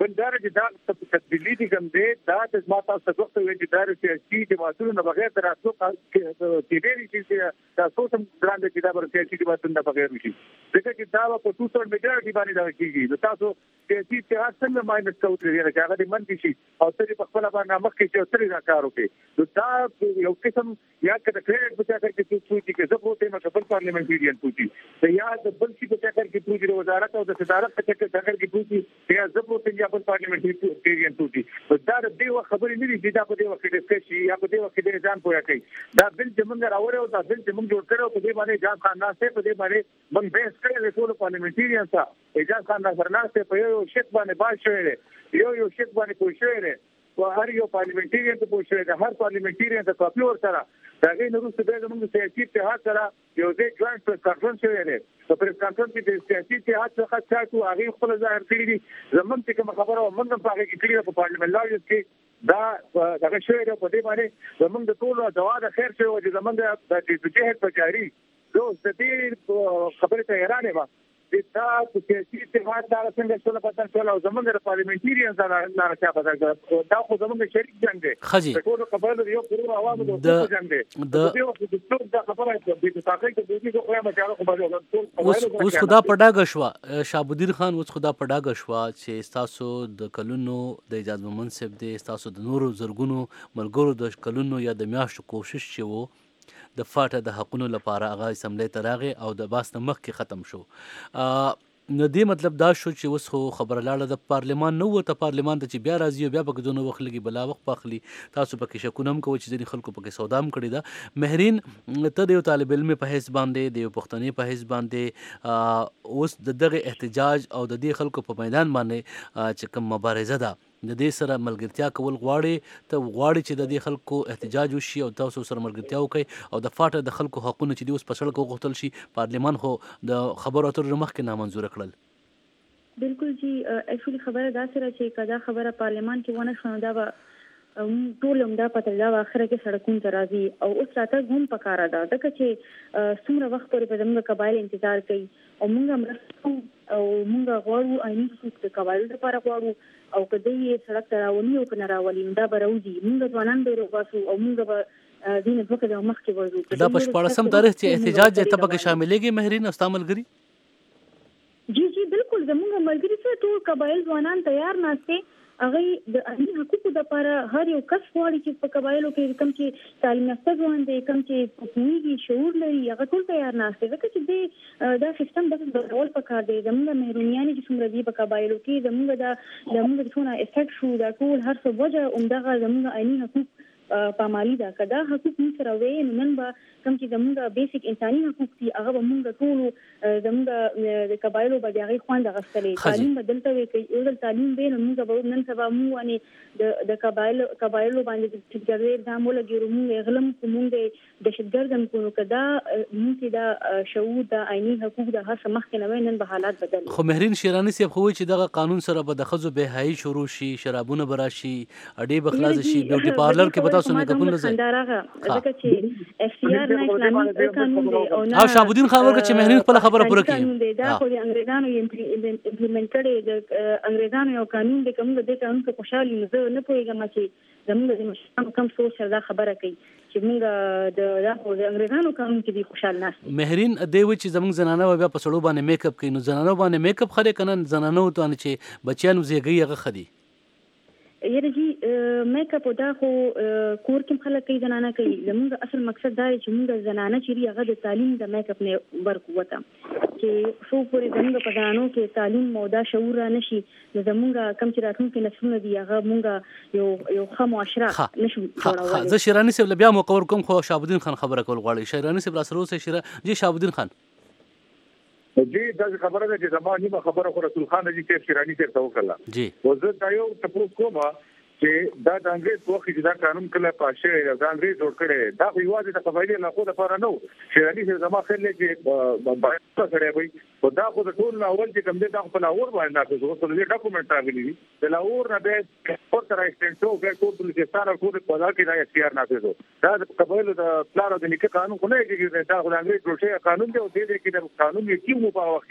بل دا چې دا تبدیلی دي کوم دی دا د ما تاسو ته وایي چې دا سیاسي جماعتونو نه بغیر تر تاسو کې ډېری چې تاسو هم ګران دي دا بر سیاسي جماعتونو نه بغیر وشي ځکه چې دا په 200 میلیارډ باندې دا کیږي نو تاسو سیاسي اتحاد څنګه ماینس کوي چې هغه د من شي او ترې په خپل باندې مخ کې چې ترې کار وکړي نو دا یو قسم یا کده کریډ په څیر کې څه چې زه په تېمه خپل پارلیمنټریان پوښتنه ته یا د بل څه په څیر کې پوښتنه وزارت او د صدارت په څیر کې پوښتنه یا زه په تېمه خپل پارلیمنټریان پوښتنه دا د دې خبرې نه دي دا په دې وخت کې ډسکشن یا په دې وخت کې ځان پوهه کوي دا بل چې موږ راوړو او دا بل چې موږ جوړ کړو په دې باندې ځان خان ناسه په دې باندې موږ بیس کړی د ټول پارلیمنټریان سره اجازه خان ناسه په یو شک باندې باز شوی یو شک باندې پوه شوی او هر یو پارلیمنټریان ته پوه شوی هر پارلیمنټریان ته کاپي ور سره دا غي نو څه د موږ سیاسي اتحاد سره یو ځای جوائنټ پریس کانفرنس شوی دی په پریس کانفرنس کې د سیاسي اتحاد څخه څاڅو هغه خپل ظاهر کړی دي زمونږ چې کوم خبره موږ په هغه کې کړی په پارلیمنت لاجس کې دا هغه شوی دی په دې باندې زمونږ د ټولو دوا د خیر شوی چې زمونږ د جهاد په جاری دوه د دې خبره ته حیران یم دا سیاسي اتحاد دا څنګه ټول پاتن ټول او زمونږ د پارلیمنټریان سره نارچا پاتن دا خو زمونږ شریک جنگ دی ټول قبایل یو پرو عوامو د جنگ دی د دې د خبره د تاکي د دې خو یا مچاره خو باندې اوس خدا پډاګ شوا شابودین خان اوس خدا پډاګ شوا چې تاسو د کلونو د اجازه منصب دی تاسو د نورو زرګونو ملګرو د کلونو یا د میاشتو کوشش چې وو د فاټه د حقونو لپاره هغه اسمبلی ته راغی او د باس نه مخکې ختم شو نو دې مطلب دا شو چې اوس خو خبره لاړه د پارلمان نو ته پارلمان ته چې بیا راځي بیا په دونه وخت لګي بلا وخت پخلی تاسو پکې شکونه هم کوي چې ځینې خلکو پکې سودام کړی دا مهرین ته د یو طالب علم په حیث باندې د یو پښتني په حیث باندې اوس دغه احتجاج او د دې خلکو په میدان باندې چې کوم مبارزه ده د دې سره ملګرتیا کول غواړي چې د دې خلکو احتجاج وشي او تاسو سره ملګرتیا وکړي او د فاټه د خلکو حقونه چې دی اوس په سړک وغوښتل شي پارلمان خو د خبرو اترو مخکې نامنظور کړل بالکل جی اکچولی خبره دا سره چې کدا خبره پارلمان کې ونه شو دا ټول هم دا پته دا اخره کې سړکونو ته راځي او اوس راته هم پکاره ده ځکه چې څومره وخت پورې په زموږ قبایل انتظار کوي او موږ مرستو او موږ غواړو عیني حقوق د قبایل لپاره غواړو او کله یې سړک ته راونی او کنه راولي دا به راوځي موږ ځوانان به روباسو او موږ به دین په کې مخکې ورځو دا په 14 تاریخ چې احتجاج ته پکې شاملېږي مهرین او استعمالګری جی بالکل زموږ ملګری څه ټول قبایل ځوانان تیار ناشته هغه د عیني حقوقو لپاره هر یو کس غواړي چې په قبایلو کې کم چې تعلیم یافته ځوان دي کم چې پوهیږي شعور لري هغه ټول تیار ناشته ځکه چې دا سیستم د ډول په کار دی زموږ مهرونیان چې څومره دي په قبایلو کې زموږ څونه افیکټ شو دا ټول هر څه وجه عمدغه زموږ عیني حقوق پامالي دا کدا حقوق موږ سره وې نن به کم چې زموږ بیسیک انساني حقوق دي هغه به موږ ټول زموږ د قبایلو به هغه خوند غستلې تعلیم بدلته وي کې یو تعلیم به موږ به نن سبا مو اني د قبایلو باندې چې ګرځي دا موږ لګیرو موږ غلم کوم د دهشتګردم کو کدا موږ دا شعور د عیني حقوق د هڅه مخکې نه نن به حالات بدل خو مهرین شیرانی صاحب خو چې دغه قانون سره به د خزو بهایي شروع شي شرابونه براشي اډې بخلاص شي بیوټي پارلر کې بتا سو میکاپونه زه ځکه چې اف سی آر نه اسلامي قانون دی او شابودین خان ورکه چې مهرین خپل خبره پوره کړي دا خو د انګریزانو امپلیمنټ کړي د انګریزانو یو قانون دی کوم د قانون په خوشالي زه نه پوهیږم چې زموږ د مشرانو کم سوچ دا خبره کوي چې موږ د انګریزانو قانون کې دی خوشاله نه مهرین دی چې زموږ زنانه بیا په سړو باندې میک اپ کوي نو زنانه باندې میک اپ خره کنه زنانه ته چې بچیانو زیږي هغه خدي یره جی میک اپ دا خو کور کې خلک کوي زنانه کوي زموږ اصل مقصد دا چې موږ زنانه چې هغه د تعلیم د میک اپ نه ورکوته چې څو پورې زموږ په ځانو کې تعلیم مودا شعور نشي زموږ کم چې راتلونکي نسلونه دی هغه موږ یو ښه معاشره نشو جوړولای زه شیرانی صاحب بیا مقور کوم خو شابودین خان خبره کول غواړي شیرانی صاحب راسره اوسه شیرا جی شابودین خان جی دا خبره ده چې زموږ نیمه خبره خو رسول خان جی چې شیرانی صاحب ته وکړه جی وزه دا یو تاسو کومه چې دا د انګریز په وخت کې دا قانون کله پاشه دا انګریز جوړ کړي دا خو یوازې د قبایلی علاقو لپاره نه و شیرانی صاحب زما خل چې باید سره وي او دا خو د ټول اول چې کوم دي دا په لاهور باندې نافذ وو څه ډاکومنټ راغلي دي د لاهور نه به په تر ایکسټنټو به ټول بلوچستان او ټول په ځای کې دا اختیار نافذ وو دا د قبایلو د پلان او د نیکه قانون خو نه کېږي دا خو د انګریز جوړ شوی قانون دی او دې کې د قانون یې کیمو په وخت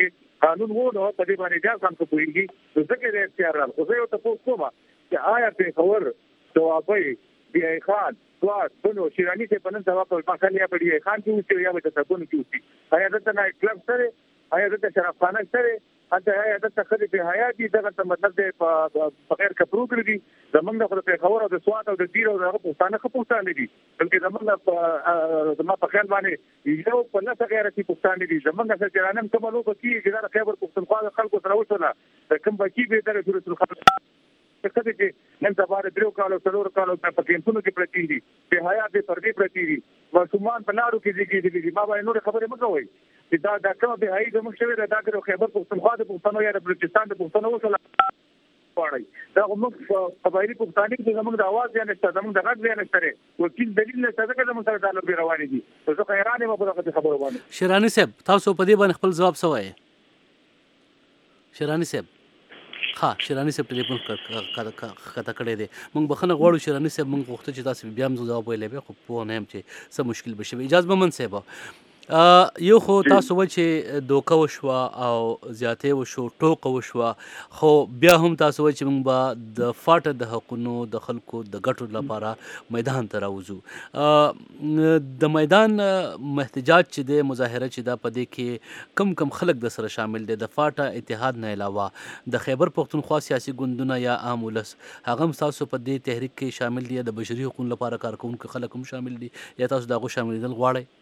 قانون وو نو په دې باندې بیا څنګه کویږي ځکه د اختیار راغلی خو زه یو تاسو کومه چې آیا په خبر توابي بیا خان سواد بنو شیرانی ته پنن سبا په مخالیا په دی خان کې اوسې یا به تاسو کې اوسې آیا دته نایټ کلب سره آیا دته شرابخانه سره آیا دته خدي په حیاتي دغه مطلب دی په غیر کپرو کړی زمونږ د خبر او د سواد او د دیر او د پښتانه خپلستان دي بلکې زمونږ په خیال باندې یو په لاسه غیرتي پښتانه دي زمونږ سره جرانم کوم لوګو کې چې دا خیبر پښتونخوا د خلکو سره وصله کوم بچي به در رسول خلک څه چې نن سبا د 3 کالو 4 کالو په کېمپونو کې پرتی دي په حیات دې پردي پرتی دي ماشومان په لارو کې دي ما به نور خبرې مکوئ چې دا کومه به هاي زموږ شوی دا د خیبر پښتونخوا د پښتنو یا د بلوچستان د پښتنو وصله پاړی دا موږ قبایلی پښتانه کې زموږ د आवाज یا نشته زموږ د غږ یا نشته وکیل دلیل نشته چې زموږ سره تعلق رواني دي زه خیرانه مې په دغه خبرو باندې شیرانی صاحب تاسو په دې باندې خپل جواب سوای شیرانی صاحب شیرانی صاحب ټلیفون کته کړی دی موږ بخنه غواړو شیرانی صاحب موږ غوښته چې تاسو بیا هم جواب ویلې خو په نه هم چې څه مشکل بشي اجازه به من صاحب یو خو تاسو و چې دوکه وشوه او زیاتې وشو ټوکه وشوه خو بیا هم تاسو و چې موږ به د فاټه د حقونو د خلکو د ګټو لپاره میدان ته راوځو د میدان احتجاج چې دی مظاهره چې دا په دې کې کم خلک د سره شامل دي د فاټه اتحاد نه علاوه د خیبر پښتونخوا سیاسي ګوندونه یا عام ولس هغه هم تاسو په دې تحریک کې شامل دي د بشري حقوقو لپاره کار کوونکي خلک هم شامل دي یا تاسو دغه شاملیدل غواړئ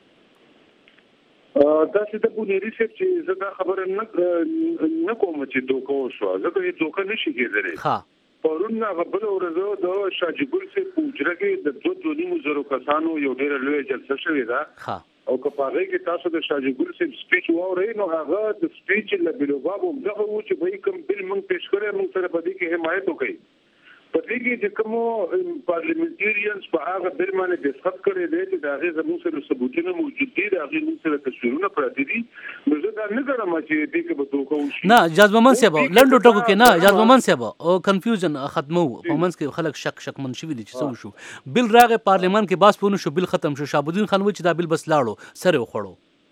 دا چې د بونیری سپ چې زه دا خبره نه کوم چې دوکه وشو زه یې دوکه نشي کېدلی پرون غبل ورځو د شاجګل سپ پوجره کې د 2.5 کسانو یو ډېر لوی جلسه شوې ده او که په هغه کې تاسو د شاجګل سپ سپیچ واورئ نو هغه د سپیچ له بلوباب دغه و چې به کوم بل موږ پیش کړی موږ سره په دې کې حمایت وکړي په دې کې چې کوم پارلیمنټریانز په هغه بل باندې دسخط کړی دی چې د هغې زموږ سره ثبوتونه موجود دي د هغې موږ سره تصویرونه پراته دي نو زه دا نه ګڼم چې دې کې به دوکه وشي نه اجاز محمد صاحب لنډو ټکو کې نه اجاز محمد صاحب او کنفیوژن ختمو په منځ کې خلک شکمن شوي دي چې څه وشو بل راغی پارلیمان کې باس پونه شو بل ختم شو شهابالدین خان وایي چې دا بل بس لاړو سره وخوړو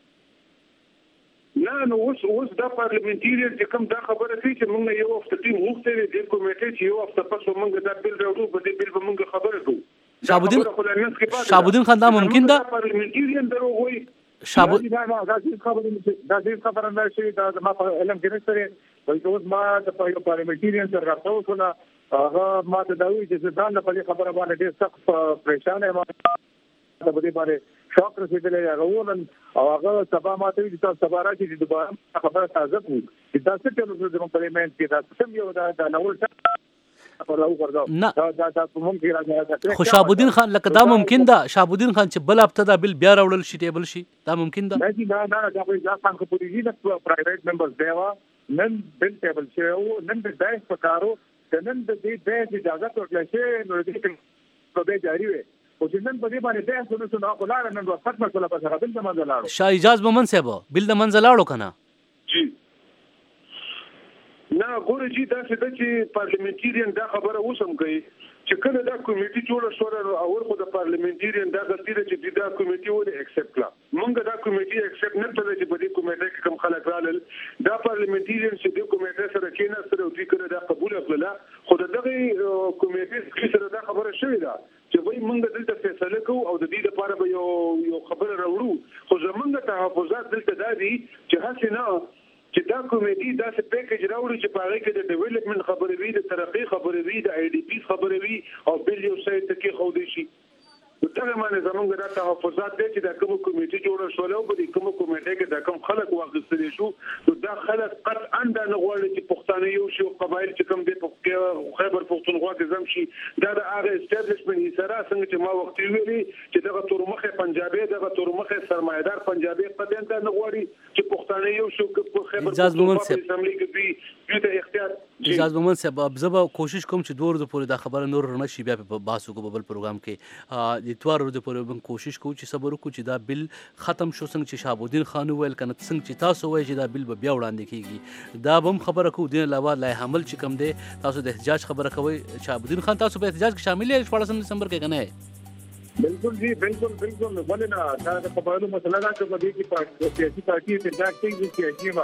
نه نو اوس دا پارلیمنټریان چې کوم دا خبره کوي چې موږ یو وخت ټیم وخت لري د کمیټې چې یو وخت پس موږ دا بل راوړو په دې بل به موږ خبره کوو شهابالدین خان دا ممکن ده پارلیمنټریان درو وایي دا خبره نه شي دا ما په علم کې نشته بلکې اوس ما د پارلیمنټریان سره راځو وکړه هغه ما ته دا وایي چې ځان په دې خبره باندې ډېر سخت پریشان یم په دې باندې شاک رسیدلی هغه ولن او هغه سبا ماته وي چې تاسو سبا راشي چې دوباره خبره تازه کړو چې تاسو ته نو د پارلیمنت کې تاسو سم یو دا نور خو شهابالدین خان لکه دا ممکن ده شهابالدین خان چې بل هفته دا بل بیا راوړل شي ټیبل شي دا ممکن ده نه دا خان خو پولیسي د پرایویټ ممبرز دیوا نن بل ټیبل شي او نن د دایښ پکارو نن د دې د اجازه ورکړل شي نو دې په به جاری وي او چې نن په دې باندې تاسو نو څنګه خلاره نن وخت مسله په سره بل د منځ لاړو شاه اجاز مومن صاحب بل د منځ لاړو کنه جی نه ګوره جی دا چې پارلیمنټریان دا خبره وسم کوي چې کله دا کمیټي جوړه شوه او ورخو د پارلیمنټریان دا غلطي ده چې دا کمیټي ولې اکسپټ کړه مونږ دا کمیټي اکسپټ نه کړل چې په دې کمیټه کې کوم خلک رالل دا پارلیمنټریان چې د کمیټه سره کېناستل او دوی کړه دا قبول کړل خو دغه کمیټې سره دا خبره شوې ده چې وای مونږ دلته فیصله کوو او د دې لپاره به یو خبره راوړو خو زمونږ تحفظات دلته دا دي چې هڅه نه چې دا کمیټي دا څه پیکیج راوړي چې په هغه کې د ډیولپمنٹ خبرې وي د ترقی خبرې وي د آی ډي پی خبرې وي او بل یو څه ته کې خو دي شي دغه معنی زمونږ د تحفظات دي چې دا کوم کمیټي جوړه شول او په دې کوم کمیټه کې دا کوم خلک واغستل شو نو دا خلک قطعا دا نه غواړي چې پښتانه یو شي قبایل چې کوم دي په خیبر پښتونخوا کې زم شي دا د هغه اسټابلیشمنت سره څنګه چې ما وخت ویلي چې دغه تورمخه پنجابي دغه تورمخه سرمایدار پنجابي قطعا دا نه غواړي چې پښتانه یو شي په خیبر پښتونخوا په اسمبلی کې دوی ته اختیار اجازه مومن صاحب زه به کوشش کوم چې دوه ورځې پورې دا خبره نور نه شي بیا په باسو کو بل پروګرام کې د اتوار ورځې پورې به کوشش کوو چې صبر وکړو چې دا بل ختم شو څنګه چې شهابالدین خان وویل کنه څنګه چې تاسو وایي چې دا بل به بیا وړاندې کیږي دا به هم خبره کوو دین علاوه لای حمل چې کم دی تاسو د احتجاج خبره کوئ شهابالدین خان تاسو په احتجاج کې شامل یې 14 دسمبر کې کنه بالکل جی بالکل ولې نه دا د قبایلو مسله ده چې په دې کې سیاسي پارټي احتجاج کوي چې ما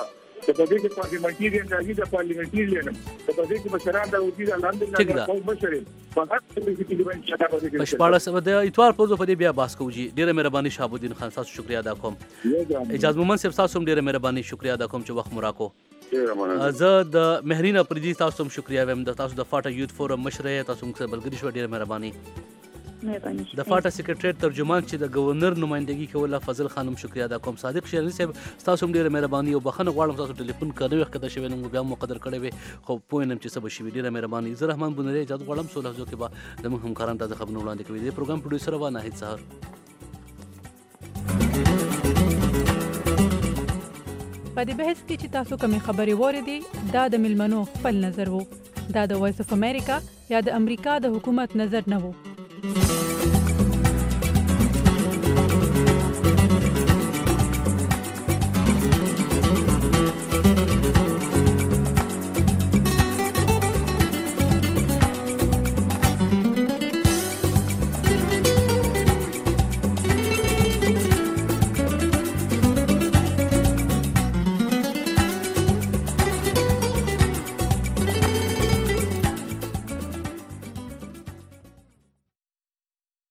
په دې کې پارلیمنټریان راځي د پارلیمنټریان په دې کې مشران د وزیر الحمدلله قوم مشر فقط په دې کې باندې شاته په شپاړه سبا د اتوار په ځو په دې بیا باس کوجی ډیره مهرباني شهاب الدین خان تاسو شکریا ادا کوم اجازه مومن صاحب تاسو هم ډیره مهرباني شکریا ادا کوم چې وخت مو راکو زه د مهرین اپریدي تاسو هم شکریا وایم د تاسو د فاټا یوث فورم مشر تاسو موږ سره بلګری شو ډیره مهرباني د فاټا سیکریټریټ ترجمان چې د گورنر نمائندګي کوله فضل خانم شکریا ادا کوم صادق شیرازي صاحب تاسو هم ډیره مهرباني او بخښنه غواړم تاسو ټلیفون کړو وخت کده شوی نو بیا مو قدر کړی وي خو پوینم چې سبا شي ډیره مهرباني زه رحمان بنری اجازه غواړم سو لحظو کې با د موږ همکاران تاسو خبرونه وړاندې کوي د پروګرام پروډوسر و ناهید سحر په دې بحث کې چې تاسو کومې خبرې واورېدې دا د ملمنو خپل نظر وو دا د وایس اف امریکا یا د امریکا د حکومت نظر نه وو